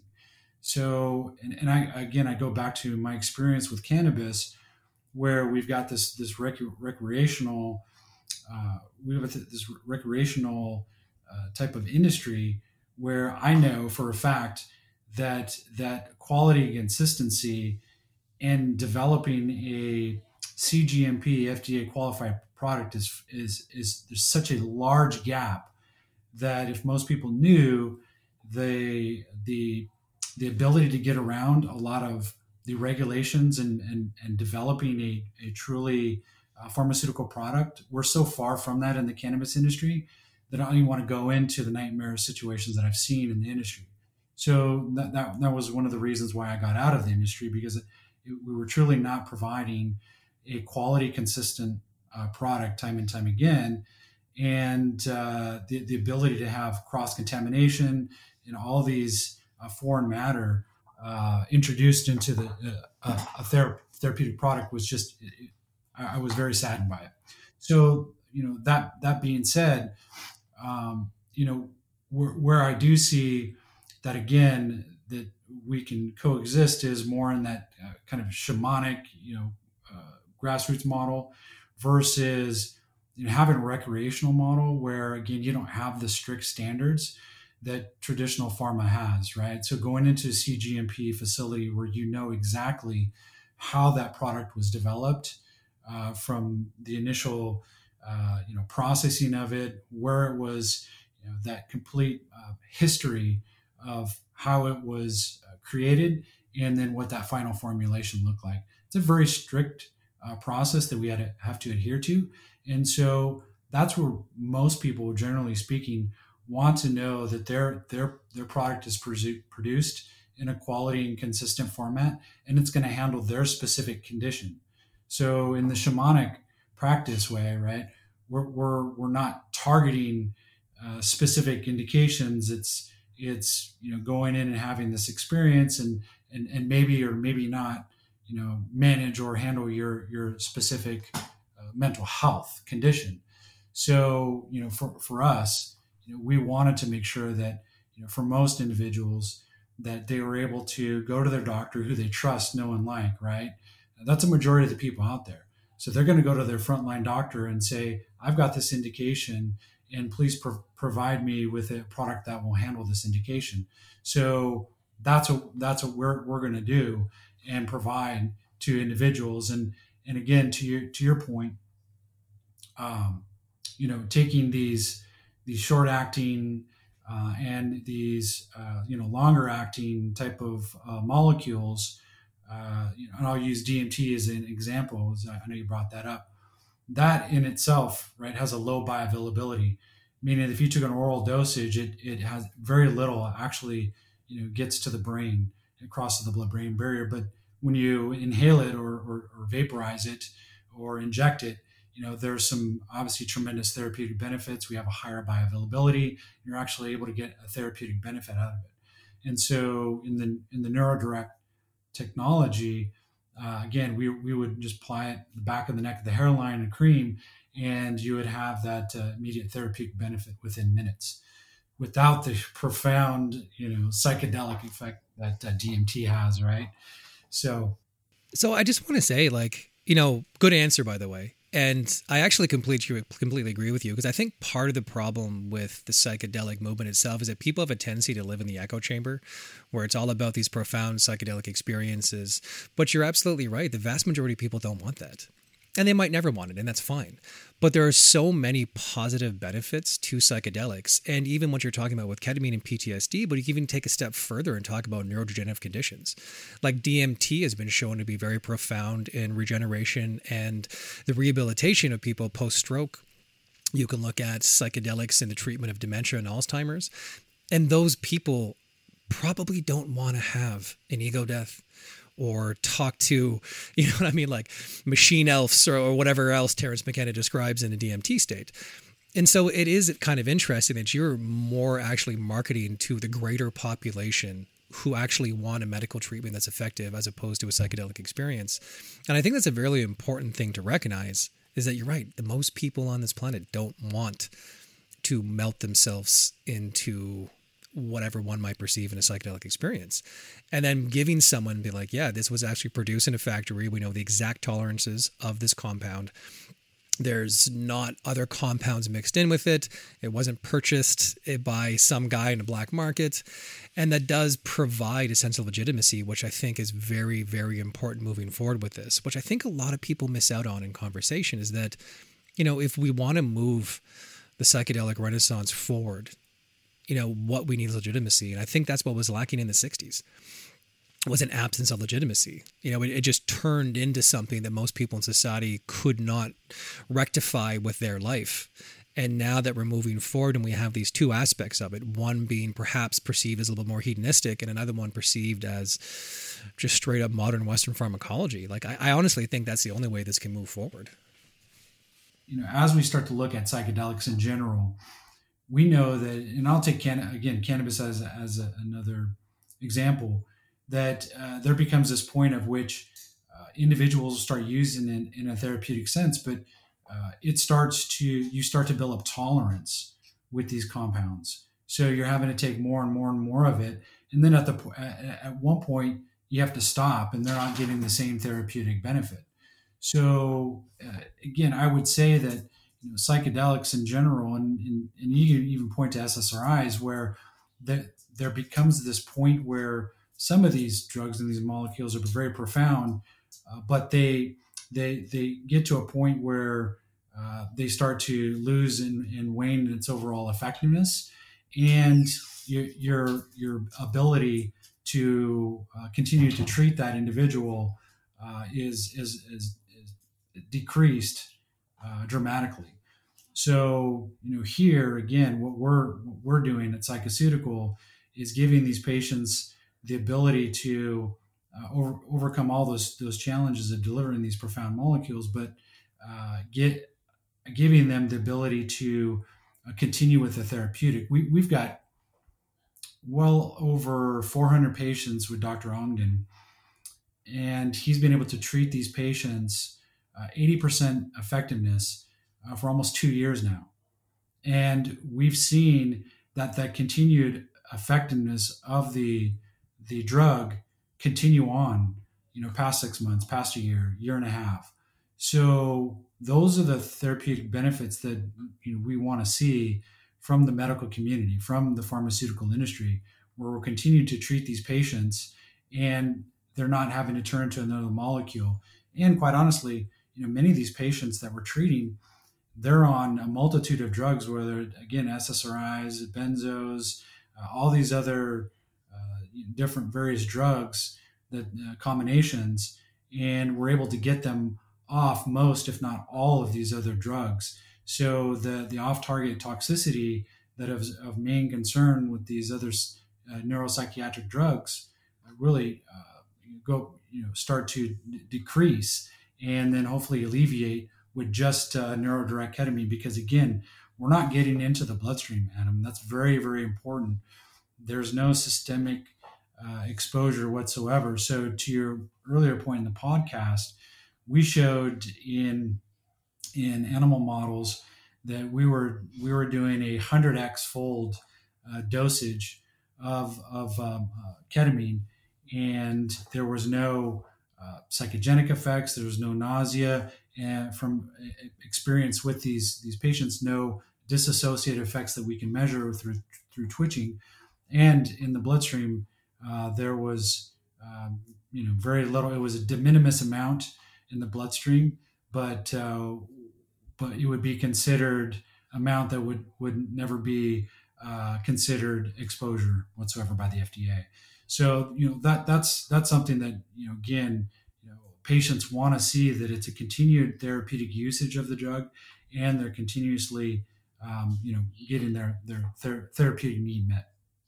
So, and, and I again, I go back to my experience with cannabis, where we've got this this rec- recreational, uh, we have this recreational uh, type of industry where I know for a fact that that quality and consistency and developing a C G M P F D A qualified product is is is there's such a large gap that if most people knew the the the ability to get around a lot of the regulations and and, and developing a, a truly uh, pharmaceutical product, we're so far from that in the cannabis industry that I don't even want to go into the nightmare situations that I've seen in the industry. So that, that, that was one of the reasons why I got out of the industry, because it, it, we were truly not providing a quality, consistent uh, product time and time again. And uh, the, the ability to have cross-contamination and all these uh, foreign matter uh, introduced into the uh, a thera- therapeutic product was just, it, I was very saddened by it. So, you know, that, that being said, um, you know, where, where I do see that again, that we can coexist is more in that uh, kind of shamanic, you know, uh, grassroots model versus, you know, having a recreational model where again, you don't have the strict standards that traditional pharma has, right? So going into a C G M P facility where you know exactly how that product was developed uh, from the initial, uh, you know, processing of it, where it was, you know, that complete uh, history of how it was uh, created, and then what that final formulation looked like. It's a very strict uh, process that we had to have to adhere to. And so that's where most people, generally speaking, want to know that their their their product is presu- produced in a quality and consistent format, and it's going to handle their specific condition. So in the shamanic practice way, right, we're we're, we're not targeting uh, specific indications. It's it's you know going in and having this experience and and and maybe or maybe not, you know, manage or handle your your specific uh, mental health condition. So, you know, for, for us, you know, we wanted to make sure that, you know, for most individuals, that they were able to go to their doctor who they trust, know, and like, right? That's a majority of the people out there. So they're going to go to their frontline doctor and say, I've got this indication, and please pro- provide me with a product that will handle this indication. So that's what, that's what we're, we're going to do and provide to individuals. And, and again, to your, to your point, um, you know, taking these these short acting uh, and these uh, you know longer acting type of uh, molecules, uh, you know, and I'll use D M T as an example. As I know you brought that up. That in itself, right, has a low bioavailability, meaning if you took an oral dosage, it it has very little actually, you know, gets to the brain, it crosses the blood-brain barrier. But when you inhale it or, or, or vaporize it or inject it, you know, there's some obviously tremendous therapeutic benefits. We have a higher bioavailability. You're actually able to get a therapeutic benefit out of it. And so in the in the NeuroDirect technology, uh, again, we, we would just apply it the back of the neck of the hairline and cream, and you would have that uh, immediate therapeutic benefit within minutes. without the profound, you know, psychedelic effect that, that D M T has, right? So, So I just want to say, like, you know, good answer, by the way. And I actually completely completely agree with you, because I think part of the problem with the psychedelic movement itself is that people have a tendency to live in the echo chamber, where it's all about these profound psychedelic experiences. But you're absolutely right. The vast majority of people don't want that. And they might never want it, and that's fine. But there are so many positive benefits to psychedelics. And even what you're talking about with ketamine and P T S D, but you can even take a step further and talk about neurodegenerative conditions. Like D M T has been shown to be very profound in regeneration and the rehabilitation of people post-stroke. You can look at psychedelics in the treatment of dementia and Alzheimer's. And those people probably don't want to have an ego death or talk to, you know what I mean, like machine elves or, or whatever else Terence McKenna describes in a D M T state. And so it is kind of interesting that you're more actually marketing to the greater population who actually want a medical treatment that's effective as opposed to a psychedelic experience. And I think that's a very important thing to recognize, is that you're right. The most people on this planet don't want to melt themselves into whatever one might perceive in a psychedelic experience. And then giving someone, be like, yeah, this was actually produced in a factory. We know the exact tolerances of this compound. There's not other compounds mixed in with it. It wasn't purchased by some guy in a black market. And that does provide a sense of legitimacy, which I think is very, very important moving forward with this, which I think a lot of people miss out on in conversation, is that, you know, if we want to move the psychedelic renaissance forward, you know, what we need is legitimacy. And I think that's what was lacking in the sixties, was an absence of legitimacy. You know, it, it just turned into something that most people in society could not rectify with their life. And now that we're moving forward and we have these two aspects of it, one being perhaps perceived as a little bit more hedonistic and another one perceived as just straight up modern Western pharmacology. Like, I, I honestly think that's the only way this can move forward. You know, as we start to look at psychedelics in general, we know that, and I'll take can, again cannabis as as a, another example, that uh, there becomes this point of which uh, individuals start using it in a therapeutic sense, but uh, it starts to you start to build up tolerance with these compounds. So you're having to take more and more and more of it, and then at the at, at one point you have to stop, and they're not getting the same therapeutic benefit. So uh, again, I would say that, you know, psychedelics in general, and, and, and you can even point to S S R Is, where the, there becomes this point where some of these drugs and these molecules are very profound, uh, but they they they get to a point where uh, they start to lose and, and wane in its overall effectiveness, and your your, your ability to uh, continue to treat that individual uh, is, is is is decreased uh, dramatically. So, you know, here again, what we're what we're doing at Psychoceutical is giving these patients the ability to uh, over, overcome all those those challenges of delivering these profound molecules, but uh, get giving them the ability to uh, continue with the therapeutic. We, we've got well over four hundred patients with Doctor Ogden, and he's been able to treat these patients uh, eighty percent effectiveness uh, for almost two years now. And we've seen that that continued effectiveness of the the drug continue on, you know, past six months, past a year, year and a half. So those are the therapeutic benefits that, you know, we want to see from the medical community, from the pharmaceutical industry, where we'll continue to treat these patients and they're not having to turn to another molecule. And quite honestly, you know, many of these patients that we're treating, they're on a multitude of drugs, whether, again, S S R Is, benzos, uh, all these other uh, different various drugs, that uh, combinations, and we're able to get them off most, if not all, of these other drugs. So the the off-target toxicity that is of main concern with these other uh, neuropsychiatric drugs uh, really uh, go you know start to d- decrease, and then hopefully alleviate with just uh, neurodirect ketamine, because again, we're not getting into the bloodstream, Adam. That's very, very important. There's no systemic uh, exposure whatsoever. So to your earlier point in the podcast, we showed in in animal models that we were we were doing a one hundred x fold uh, dosage of, of um, uh, ketamine, and there was no uh, psychogenic effects. There was no nausea, and from experience with these these patients, no dissociative effects that we can measure through through twitching, and in the bloodstream, uh, there was um, you know very little. It was a de minimis amount in the bloodstream, but uh, but it would be considered amount that would would never be uh, considered exposure whatsoever by the F D A. So you know that that's that's something that you know again you know patients want to see, that it's a continued therapeutic usage of the drug, and they're continuously um, you know getting their their ther- therapeutic need met.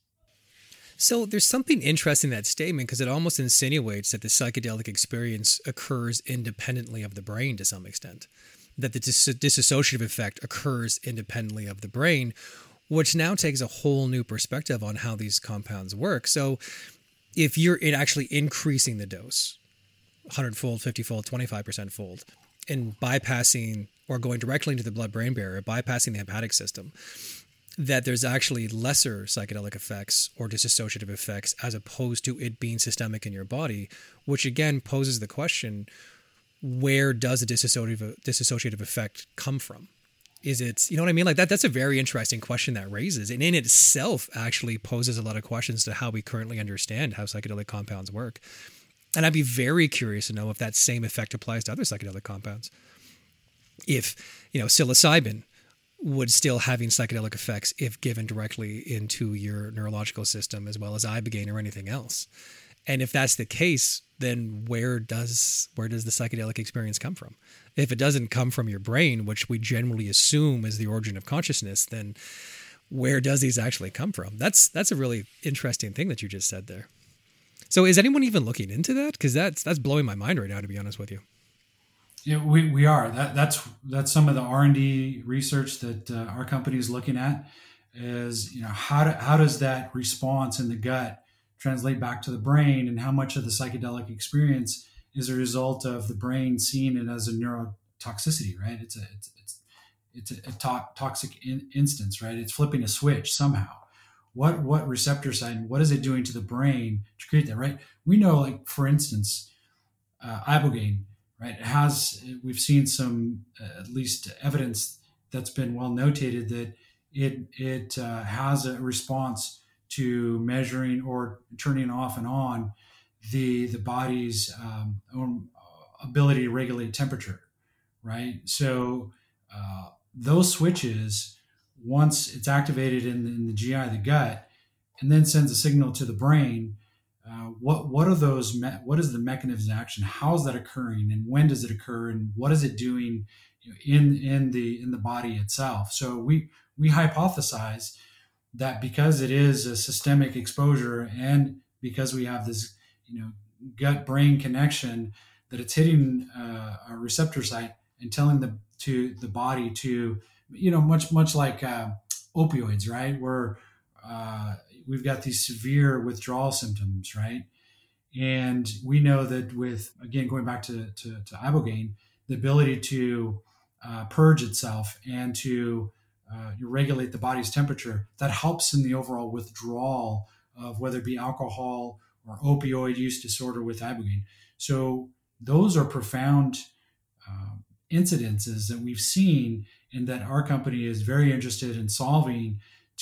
So there's something interesting in that statement, because it almost insinuates that the psychedelic experience occurs independently of the brain to some extent, that the dis- dissociative effect occurs independently of the brain, which now takes a whole new perspective on how these compounds work. So if you're in actually increasing the dose, one hundred fold, fifty fold, twenty-five percent fold, and bypassing or going directly into the blood-brain barrier, bypassing the hepatic system, that there's actually lesser psychedelic effects or dissociative effects as opposed to it being systemic in your body, which again poses the question, where does the dissociative, dissociative effect come from? Is it, you know what I mean? Like that, that's a very interesting question that raises, and in itself actually poses a lot of questions to how we currently understand how psychedelic compounds work. And I'd be very curious to know if that same effect applies to other psychedelic compounds. If, you know, psilocybin would still having psychedelic effects if given directly into your neurological system, as well as ibogaine or anything else. And if that's the case, then where does where does the psychedelic experience come from? If it doesn't come from your brain, which we generally assume is the origin of consciousness, then where does these actually come from? That's that's a really interesting thing that you just said there. So is anyone even looking into that? Because that's that's blowing my mind right now, to be honest with you. Yeah, we, we are. That that's that's some of the R and D research that uh, our company is looking at. Is you know how do, how does that response in the gut translate back to the brain, and how much of the psychedelic experience is a result of the brain seeing it as a neurotoxicity, right? It's a it's it's, it's a, a to- toxic in, instance, right? It's flipping a switch somehow. What what receptor site? What is it doing to the brain to create that? Right? We know, like for instance, uh, ibogaine. Right, it has. We've seen some, uh, at least evidence that's been well notated, that it it uh, has a response to measuring or turning off and on the the body's um, own ability to regulate temperature. Right, so uh, those switches, once it's activated in the, in the G I, the gut, and then sends a signal to the brain. Uh, what what are those? Me- what is the mechanism of action? How is that occurring, and when does it occur, and what is it doing you know, in in the in the body itself? So we we hypothesize that because it is a systemic exposure, and because we have this you know gut brain connection, that it's hitting uh, a receptor site and telling the to the body to you know much much like uh, opioids, right? Where uh, we've got these severe withdrawal symptoms, right? And we know that with, again, going back to, to, to ibogaine, the ability to uh, purge itself and to uh, regulate the body's temperature, that helps in the overall withdrawal of whether it be alcohol or opioid use disorder with ibogaine. So those are profound uh, incidences that we've seen, and that our company is very interested in solving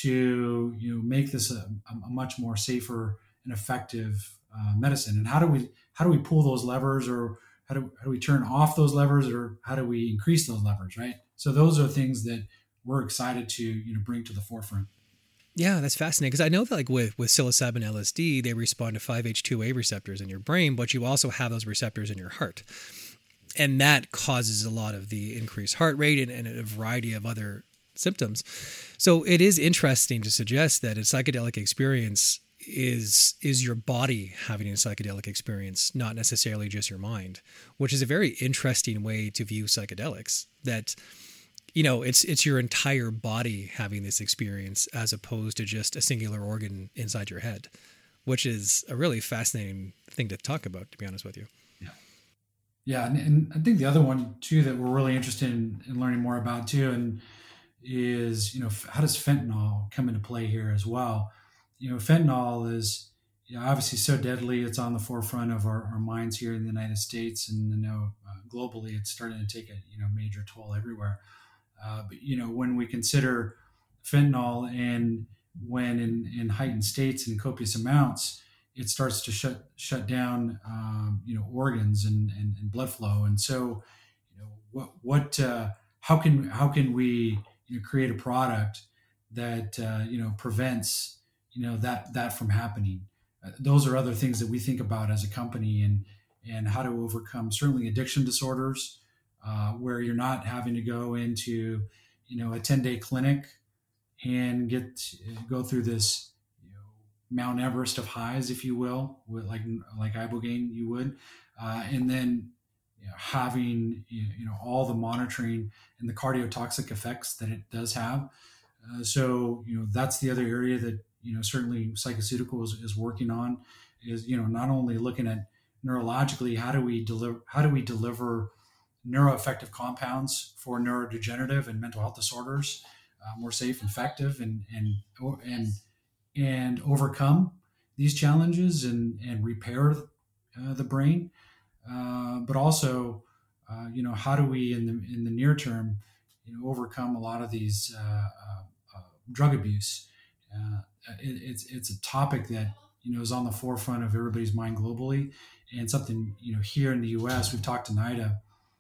to you know make this a, a much more safer and effective uh, medicine. And how do we how do we pull those levers, or how do, how do we turn off those levers, or how do we increase those levers, right? So those are things that we're excited to you know bring to the forefront. Yeah, that's fascinating, because I know that like with, with psilocybin L S D, they respond to five H two A receptors in your brain, but you also have those receptors in your heart. And that causes a lot of the increased heart rate and, and a variety of other symptoms. So it is interesting to suggest that a psychedelic experience is is your body having a psychedelic experience, not necessarily just your mind, which is a very interesting way to view psychedelics. That, you know, it's it's your entire body having this experience as opposed to just a singular organ inside your head, which is a really fascinating thing to talk about, to be honest with you. Yeah. Yeah. And, and I think the other one too that we're really interested in, in learning more about too, and is, you know, how does fentanyl come into play here as well? You know, fentanyl is, you know, obviously so deadly. It's on the forefront of our, our minds here in the United States, and you know, uh, globally, it's starting to take a you know major toll everywhere. Uh, but you know, when we consider fentanyl and when in, in heightened states and copious amounts, it starts to shut shut down um, you know organs and, and, and blood flow. And so, you know, what what uh, how can how can we you know, create a product that uh, you know prevents you know that that from happening? Uh, those are other things that we think about as a company, and and how to overcome certainly addiction disorders, uh, where you're not having to go into you know a ten day clinic and get go through this you know, Mount Everest of highs, if you will, with like like ibogaine you would, uh, and then you know, having you know all the monitoring and the cardiotoxic effects that it does have. Uh, so you know that's the other area that you know certainly Psychoceuticals is working on, is you know not only looking at neurologically how do we deliver how do we deliver neuroeffective compounds for neurodegenerative and mental health disorders, uh, more safe, effective, and and and and overcome these challenges and and repair uh, the brain. Uh, but also, uh, you know, how do we in the in the near term, you know, overcome a lot of these uh, uh, uh, drug abuse? Uh, it, it's it's a topic that you know is on the forefront of everybody's mind globally, and something you know here in the U S we've talked to NIDA,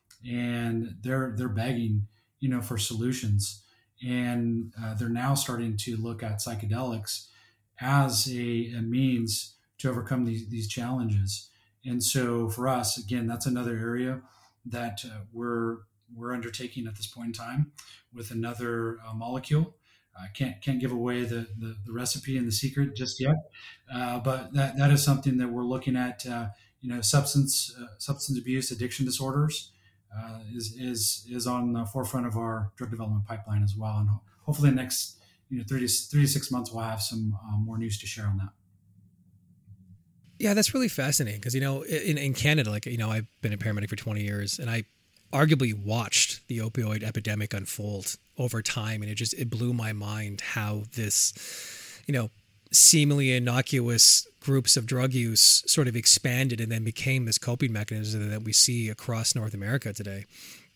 and they're they're begging you know for solutions, and uh, they're now starting to look at psychedelics as a, a means to overcome these these challenges. And so for us, again, that's another area that uh, we're we're undertaking at this point in time with another uh, molecule. I can't can't give away the, the, the recipe and the secret just yet, uh, but that, that is something that we're looking at. Uh, you know, substance uh, substance abuse, addiction disorders, uh, is is is on the forefront of our drug development pipeline as well. And hopefully, the next you know thirty, three to six months, we'll have some uh, more news to share on that. Yeah, that's really fascinating because, you know, in, in Canada, like, you know, I've been a paramedic for twenty years, and I arguably watched the opioid epidemic unfold over time. And it just, it blew my mind how this, you know, seemingly innocuous groups of drug use sort of expanded and then became this coping mechanism that we see across North America today.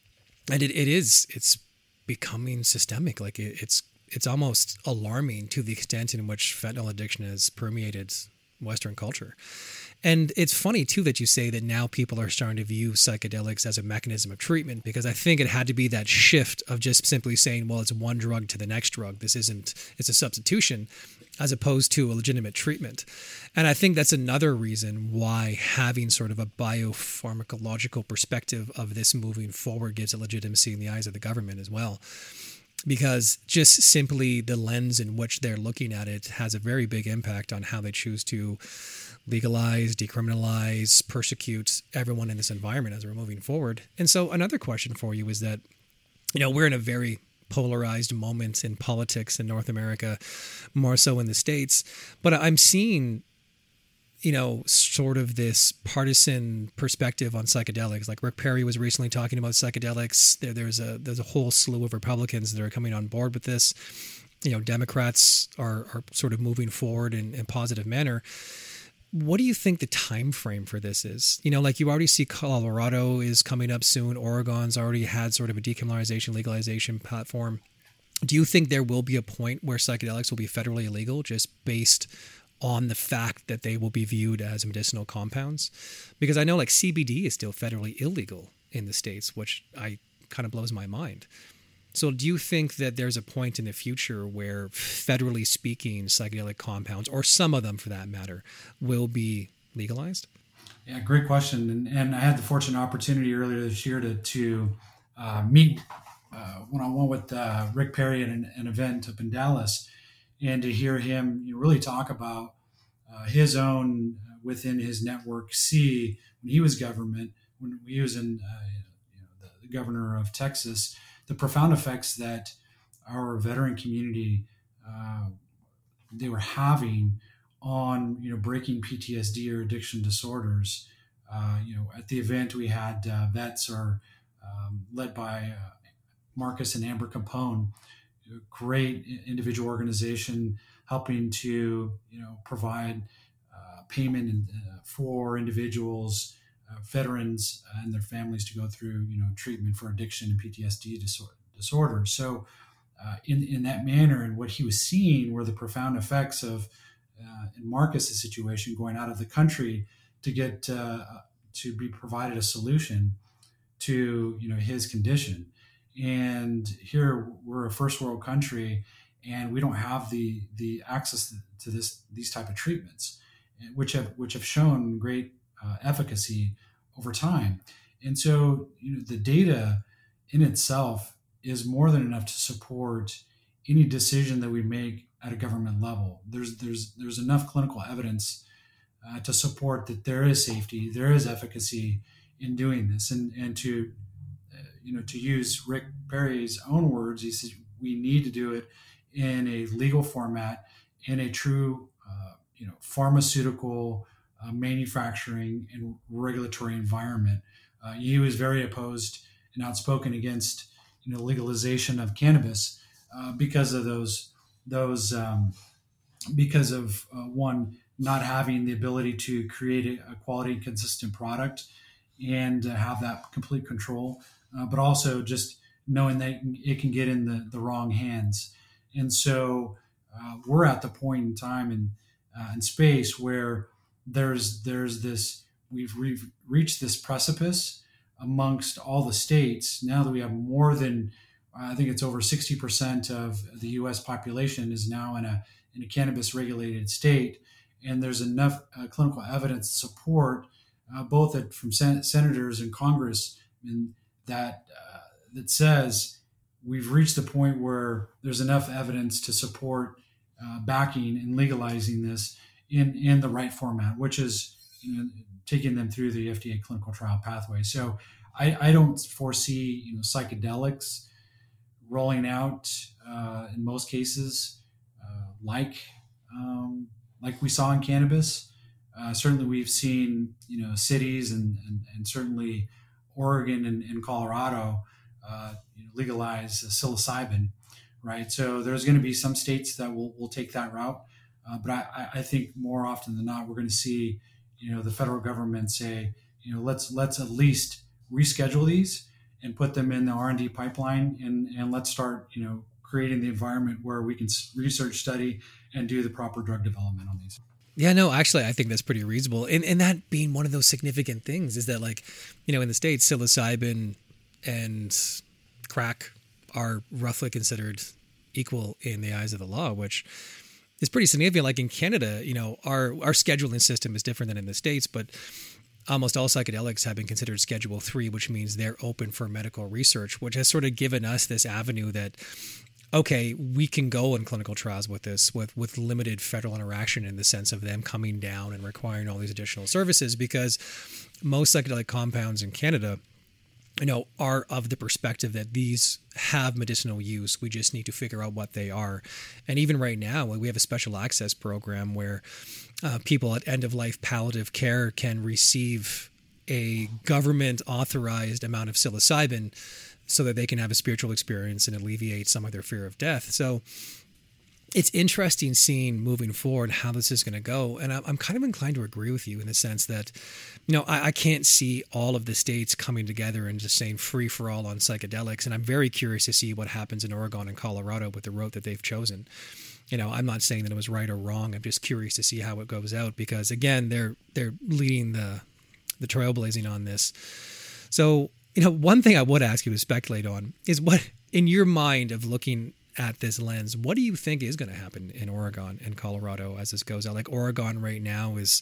And it, it is, it's becoming systemic. Like it, it's, it's almost alarming to the extent in which fentanyl addiction has permeated Western culture. And it's funny too that you say that now people are starting to view psychedelics as a mechanism of treatment, because I think it had to be that shift of just simply saying, well, it's one drug to the next drug. This isn't, it's a substitution as opposed to a legitimate treatment. And I think that's another reason why having sort of a biopharmacological perspective of this moving forward gives it legitimacy in the eyes of the government as well. Because just simply the lens in which they're looking at it has a very big impact on how they choose to legalize, decriminalize, persecute everyone in this environment as we're moving forward. And so another question for you is that, you know, we're in a very polarized moment in politics in North America, more so in the States, but I'm seeing, you know, sort of this partisan perspective on psychedelics. Like Rick Perry was recently talking about psychedelics. There, there's a there's a whole slew of Republicans that are coming on board with this. You know, Democrats are are sort of moving forward in a positive manner. What do you think the time frame for this is? You know, like you already see Colorado is coming up soon. Oregon's already had sort of a decriminalization, legalization platform. Do you think there will be a point where psychedelics will be federally illegal just based on the fact that they will be viewed as medicinal compounds? Because I know like C B D is still federally illegal in the States, which I kind of blows my mind. So do you think that there's a point in the future where, federally speaking, psychedelic compounds, or some of them for that matter, will be legalized? Yeah, great question. And, and I had the fortunate opportunity earlier this year to, to uh, meet uh, one-on-one with uh, Rick Perry at an, an event up in Dallas, and to hear him you know, really talk about uh, his own, uh, within his network, see, when he was government, when he was in uh, you know, the, the governor of Texas, the profound effects that our veteran community, uh, they were having on, you know, breaking P T S D or addiction disorders. Uh, you know, at the event we had uh, vets are um, led by uh, Marcus and Amber Capone, great individual organization helping to you know provide uh, payment in, uh, for individuals, uh, veterans, uh, and their families to go through you know treatment for addiction and P T S D disorder, disorders. So, uh, in in that manner, and what he was seeing were the profound effects of uh, in Marcus's situation, going out of the country to get uh, to be provided a solution to you know his condition. And here we're a first world country, and we don't have the the access to this these type of treatments, which have which have shown great uh, efficacy over time. And so you know the data in itself is more than enough to support any decision that we make at a government level. There's there's there's enough clinical evidence uh, to support that there is safety, there is efficacy in doing this, and and to uh, you know to use Rick Perry's own words, he says we need to do it in a legal format, in a true uh, you know pharmaceutical uh, manufacturing and regulatory environment. Uh, he was very opposed and outspoken against you know legalization of cannabis uh, because of those those um, because of uh, one, not having the ability to create a, a quality and consistent product and uh, have that complete control, uh, but also just knowing that it can get in the, the wrong hands. And so uh, we're at the point in time and uh, in space where there's there's this we've re- reached this precipice amongst all the states now that we have more than I think it's over sixty percent of the U S population is now in a in a cannabis regulated state, and there's enough uh, clinical evidence to support uh, both at, from sen- senators and Congress and that uh, that says we've reached the point where there's enough evidence to support uh, backing and legalizing this in in the right format, which is you know, taking them through the F D A clinical trial pathway. So I, I don't foresee you know psychedelics rolling out uh, in most cases uh, like um, like we saw in cannabis. Uh, certainly, we've seen you know cities and and, and certainly Oregon and, and Colorado uh, you know, legalize psilocybin, right? So there's going to be some states that will will take that route, uh, but I, I think more often than not, we're going to see you know the federal government say you know let's let's at least reschedule these and put them in the R and D pipeline, and, and let's start, you know, creating the environment where we can research, study, and do the proper drug development on these. Yeah, no, actually, I think that's pretty reasonable. And, and that being one of those significant things is that, like, you know, in the States, psilocybin and crack are roughly considered equal in the eyes of the law, which is pretty significant. Like in Canada, you know, our, our scheduling system is different than in the States, but almost all psychedelics have been considered Schedule three, which means they're open for medical research, which has sort of given us this avenue that, okay, we can go in clinical trials with this with, with limited federal interaction in the sense of them coming down and requiring all these additional services, because most psychedelic compounds in Canada, you know, are of the perspective that these have medicinal use. We just need to figure out what they are. And even right now, we have a special access program where uh, people at end-of-life palliative care can receive a government-authorized amount of psilocybin so that they can have a spiritual experience and alleviate some of their fear of death. So it's interesting seeing moving forward how this is going to go. And I'm kind of inclined to agree with you in the sense that, you know, I, I can't see all of the states coming together and just saying free for all on psychedelics. And I'm very curious to see what happens in Oregon and Colorado with the route that they've chosen. You know, I'm not saying that it was right or wrong. I'm just curious to see how it goes out because, again, they're they're leading the the trailblazing on this. So, you know, one thing I would ask you to speculate on is what, in your mind of looking at this lens, what do you think is going to happen in Oregon and Colorado as this goes out? Like Oregon right now is,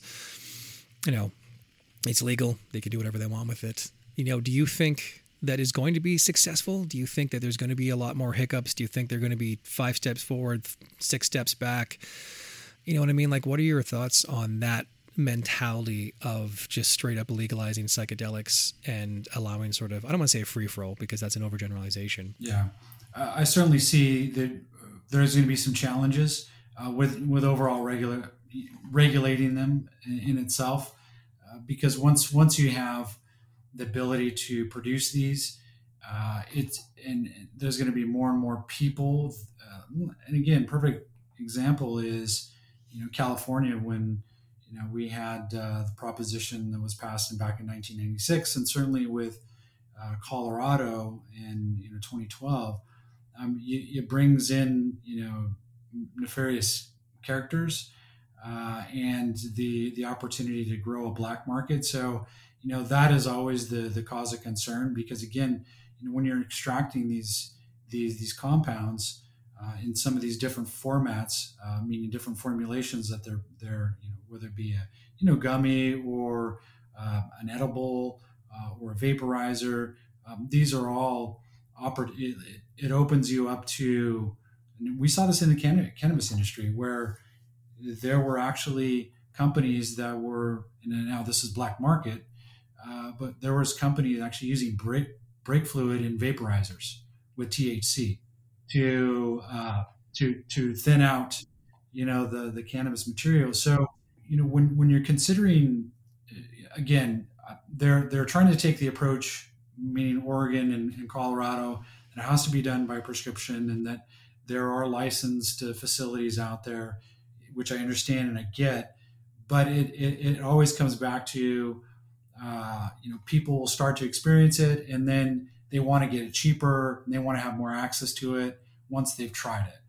you know, it's legal. They can do whatever they want with it. You know, do you think that is going to be successful? Do you think that there's going to be a lot more hiccups? Do you think they're going to be five steps forward, six steps back? You know what I mean? Like, what are your thoughts on that mentality of just straight up legalizing psychedelics and allowing sort of, I don't want to say a free for all because that's an overgeneralization. Yeah. I certainly see that there's going to be some challenges uh, with with overall regular regulating them in, in itself, uh, because once once you have the ability to produce these, Uh, it's and there's going to be more and more people. Uh, and again, perfect example is you know California when you know we had uh, the proposition that was passed in back in nineteen ninety-six, and certainly with uh, Colorado in you know twenty twelve. Um, it, it brings in you know nefarious characters uh, and the the opportunity to grow a black market. So you know that is always the the cause of concern because again, you know, when you're extracting these these these compounds uh, in some of these different formats, uh, meaning different formulations that they're they're you know whether it be a you know gummy or uh, an edible uh, or a vaporizer, um, these are all oper- it, it opens you up to. We saw this in the can- cannabis industry where there were actually companies that were, and now this is black market, uh, but there was companies actually using brake brake fluid in vaporizers with T H C to uh, to to thin out, you know, the the cannabis material. So you know when when you're considering, again, they're they're trying to take the approach, meaning Oregon and, and Colorado, that it has to be done by prescription, and that there are licensed uh, facilities out there, which I understand and I get, but it it, it always comes back to uh, you know people will start to experience it, and then they want to get it cheaper, and they want to have more access to it once they've tried it.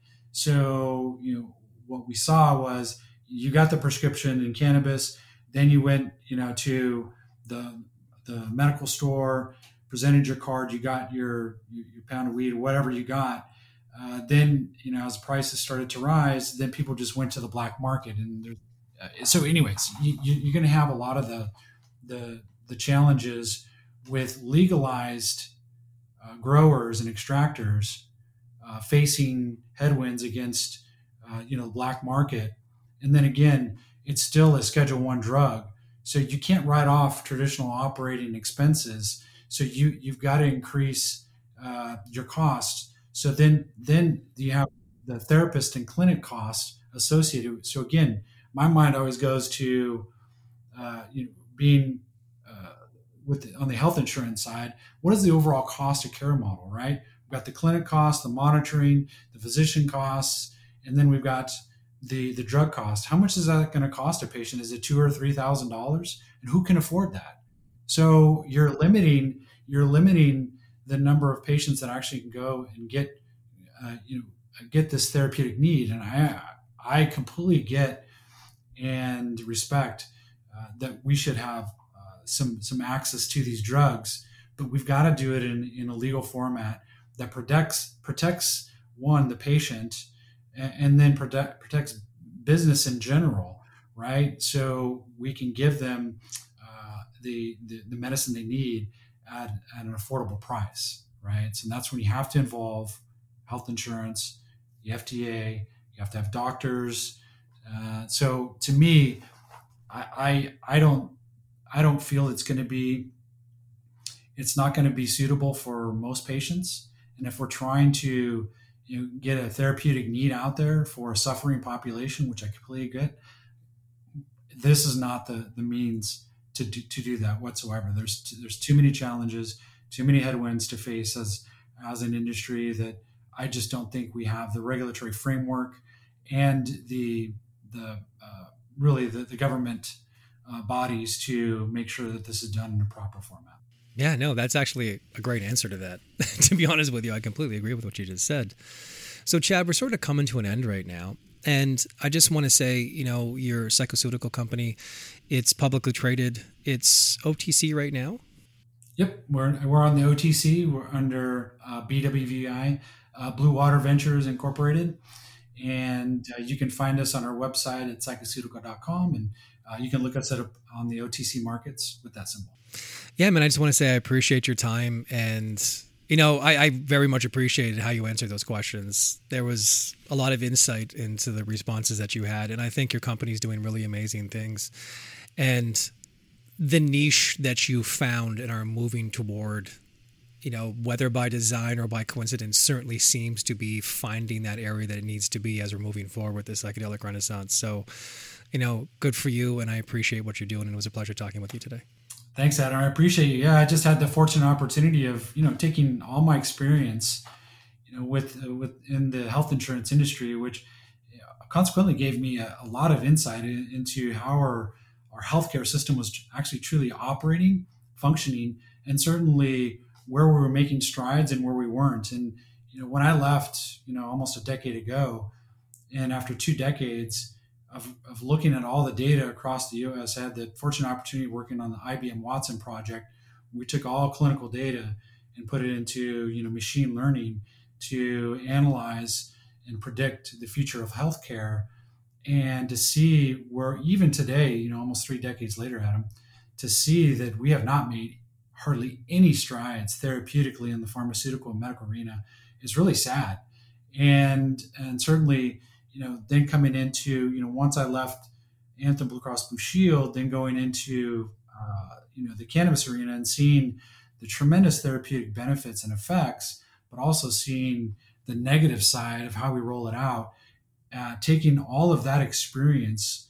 So you know what we saw was you got the prescription in cannabis, then you went you know to the the medical store, presented your card, you got your your pound of weed or whatever you got. Uh, then you know as prices started to rise, then people just went to the black market, and there, uh, so anyways, you, you, you're going to have a lot of the the the challenges with legalized uh, growers and extractors uh, facing headwinds against uh, you know black market, and then again, it's still a Schedule One drug, so you can't write off traditional operating expenses. So you you've got to increase uh, your costs. So then then you have the therapist and clinic costs associated. So again, my mind always goes to uh, you know, being uh, with the, on the health insurance side. What is the overall cost of care model, right? We've got the clinic costs, the monitoring, the physician costs, and then we've got the the drug cost. How much is that going to cost a patient? Is it two or three thousand dollars? And who can afford that? So you're limiting you're limiting the number of patients that actually can go and get uh, you know get this therapeutic need. And I I completely get and respect uh, that we should have uh, some some access to these drugs, but we've got to do it in, in a legal format that protects protects one the patient and, and then protect, protects business in general, right? So we can give them uh, the, the the medicine they need at, at an affordable price, right? So that's when you have to involve health insurance, the F D A, you have to have doctors. Uh, so to me, I, I I don't I don't feel it's going to be it's not going to be suitable for most patients. And if we're trying to you know, get a therapeutic need out there for a suffering population, which I completely get, this is not the the means to do, to do that whatsoever. There's t- there's too many challenges, too many headwinds to face as as an industry that I just don't think we have the regulatory framework and the the uh, really the, the government uh, bodies to make sure that this is done in a proper format. Yeah, no, that's actually a great answer to that. To be honest with you, I completely agree with what you just said. So, Chad, we're sort of coming to an end right now. And I just want to say, you know, your psychoceutical company, it's publicly traded. It's O T C right now. Yep, we're we're on the O T C. We're under uh, B W V I, uh, Blue Water Ventures Incorporated. And uh, you can find us on our website at psychoceutical dot com, and uh, you can look us up on the O T C markets with that symbol. Yeah, man, I just want to say I appreciate your time. And, you know, I, I very much appreciated how you answered those questions. There was a lot of insight into the responses that you had. And I think your company's doing really amazing things. And the niche that you found and are moving toward, you know, whether by design or by coincidence, certainly seems to be finding that area that it needs to be as we're moving forward with the psychedelic renaissance. So, you know, good for you. And I appreciate what you're doing. And it was a pleasure talking with you today. Thanks, Adam. I appreciate you. Yeah, I just had the fortunate opportunity of, you know, taking all my experience, you know, with uh, with in the health insurance industry, which you know, consequently gave me a, a lot of insight in, into how our our healthcare system was actually truly operating, functioning, and certainly where we were making strides and where we weren't. And you know, when I left, you know, almost a decade ago, and after two decades of, of looking at all the data across the U S, I had the fortunate opportunity of working on the I B M Watson project. We took all clinical data and put it into you know machine learning to analyze and predict the future of healthcare, and to see where even today, you know, almost three decades later, Adam, to see that we have not made hardly any strides therapeutically in the pharmaceutical and medical arena is really sad. And and certainly, you know, then coming into, you know, once I left Anthem Blue Cross Blue Shield, then going into uh, you know the cannabis arena and seeing the tremendous therapeutic benefits and effects, but also seeing the negative side of how we roll it out, uh, taking all of that experience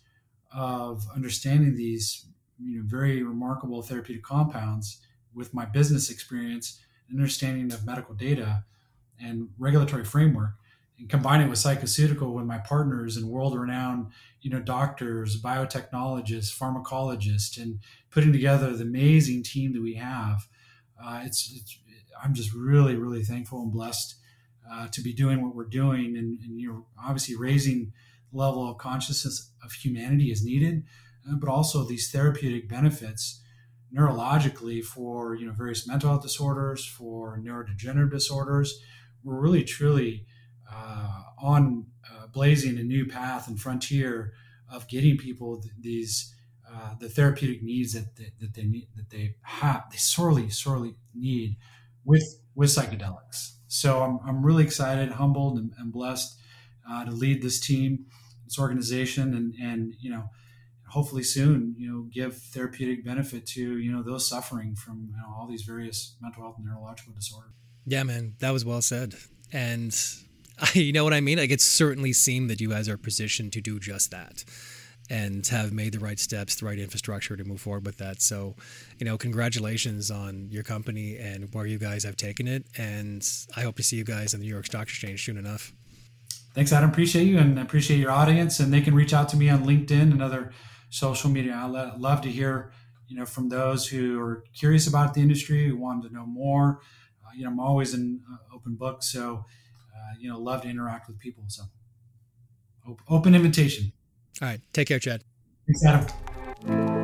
of understanding these you know very remarkable therapeutic compounds with my business experience, understanding of medical data and regulatory framework, and combine it with psychoceutical with my partners and world-renowned you know doctors, biotechnologists, pharmacologists, and putting together the amazing team that we have. Uh, it's, it's I'm just really really thankful and blessed uh, to be doing what we're doing, and, and you know obviously raising the level of consciousness of humanity is needed, uh, but also these therapeutic benefits neurologically for you know various mental health disorders, for neurodegenerative disorders. We're really truly uh, on uh, blazing a new path and frontier of getting people th- these uh, the therapeutic needs that they, that they need that they have they sorely sorely need with with psychedelics. So I'm I'm really excited, humbled, and, and blessed uh, to lead this team, this organization, and and you know hopefully soon you know give therapeutic benefit to you know those suffering from you know, all these various mental health and neurological disorders. Yeah, man, that was well said. And you know what I mean? Like, it certainly seemed that you guys are positioned to do just that and have made the right steps, the right infrastructure to move forward with that. So, you know, congratulations on your company and where you guys have taken it. And I hope to see you guys on the New York Stock Exchange soon enough. Thanks, Adam. Appreciate you and appreciate your audience. And they can reach out to me on LinkedIn and other social media outlet. I'd love to hear, you know, from those who are curious about the industry, who want to know more. Uh, you know, I'm always an uh, open book. So, uh, you know, love to interact with people. So op- open invitation. All right. Take care, Chad. Thanks, Adam.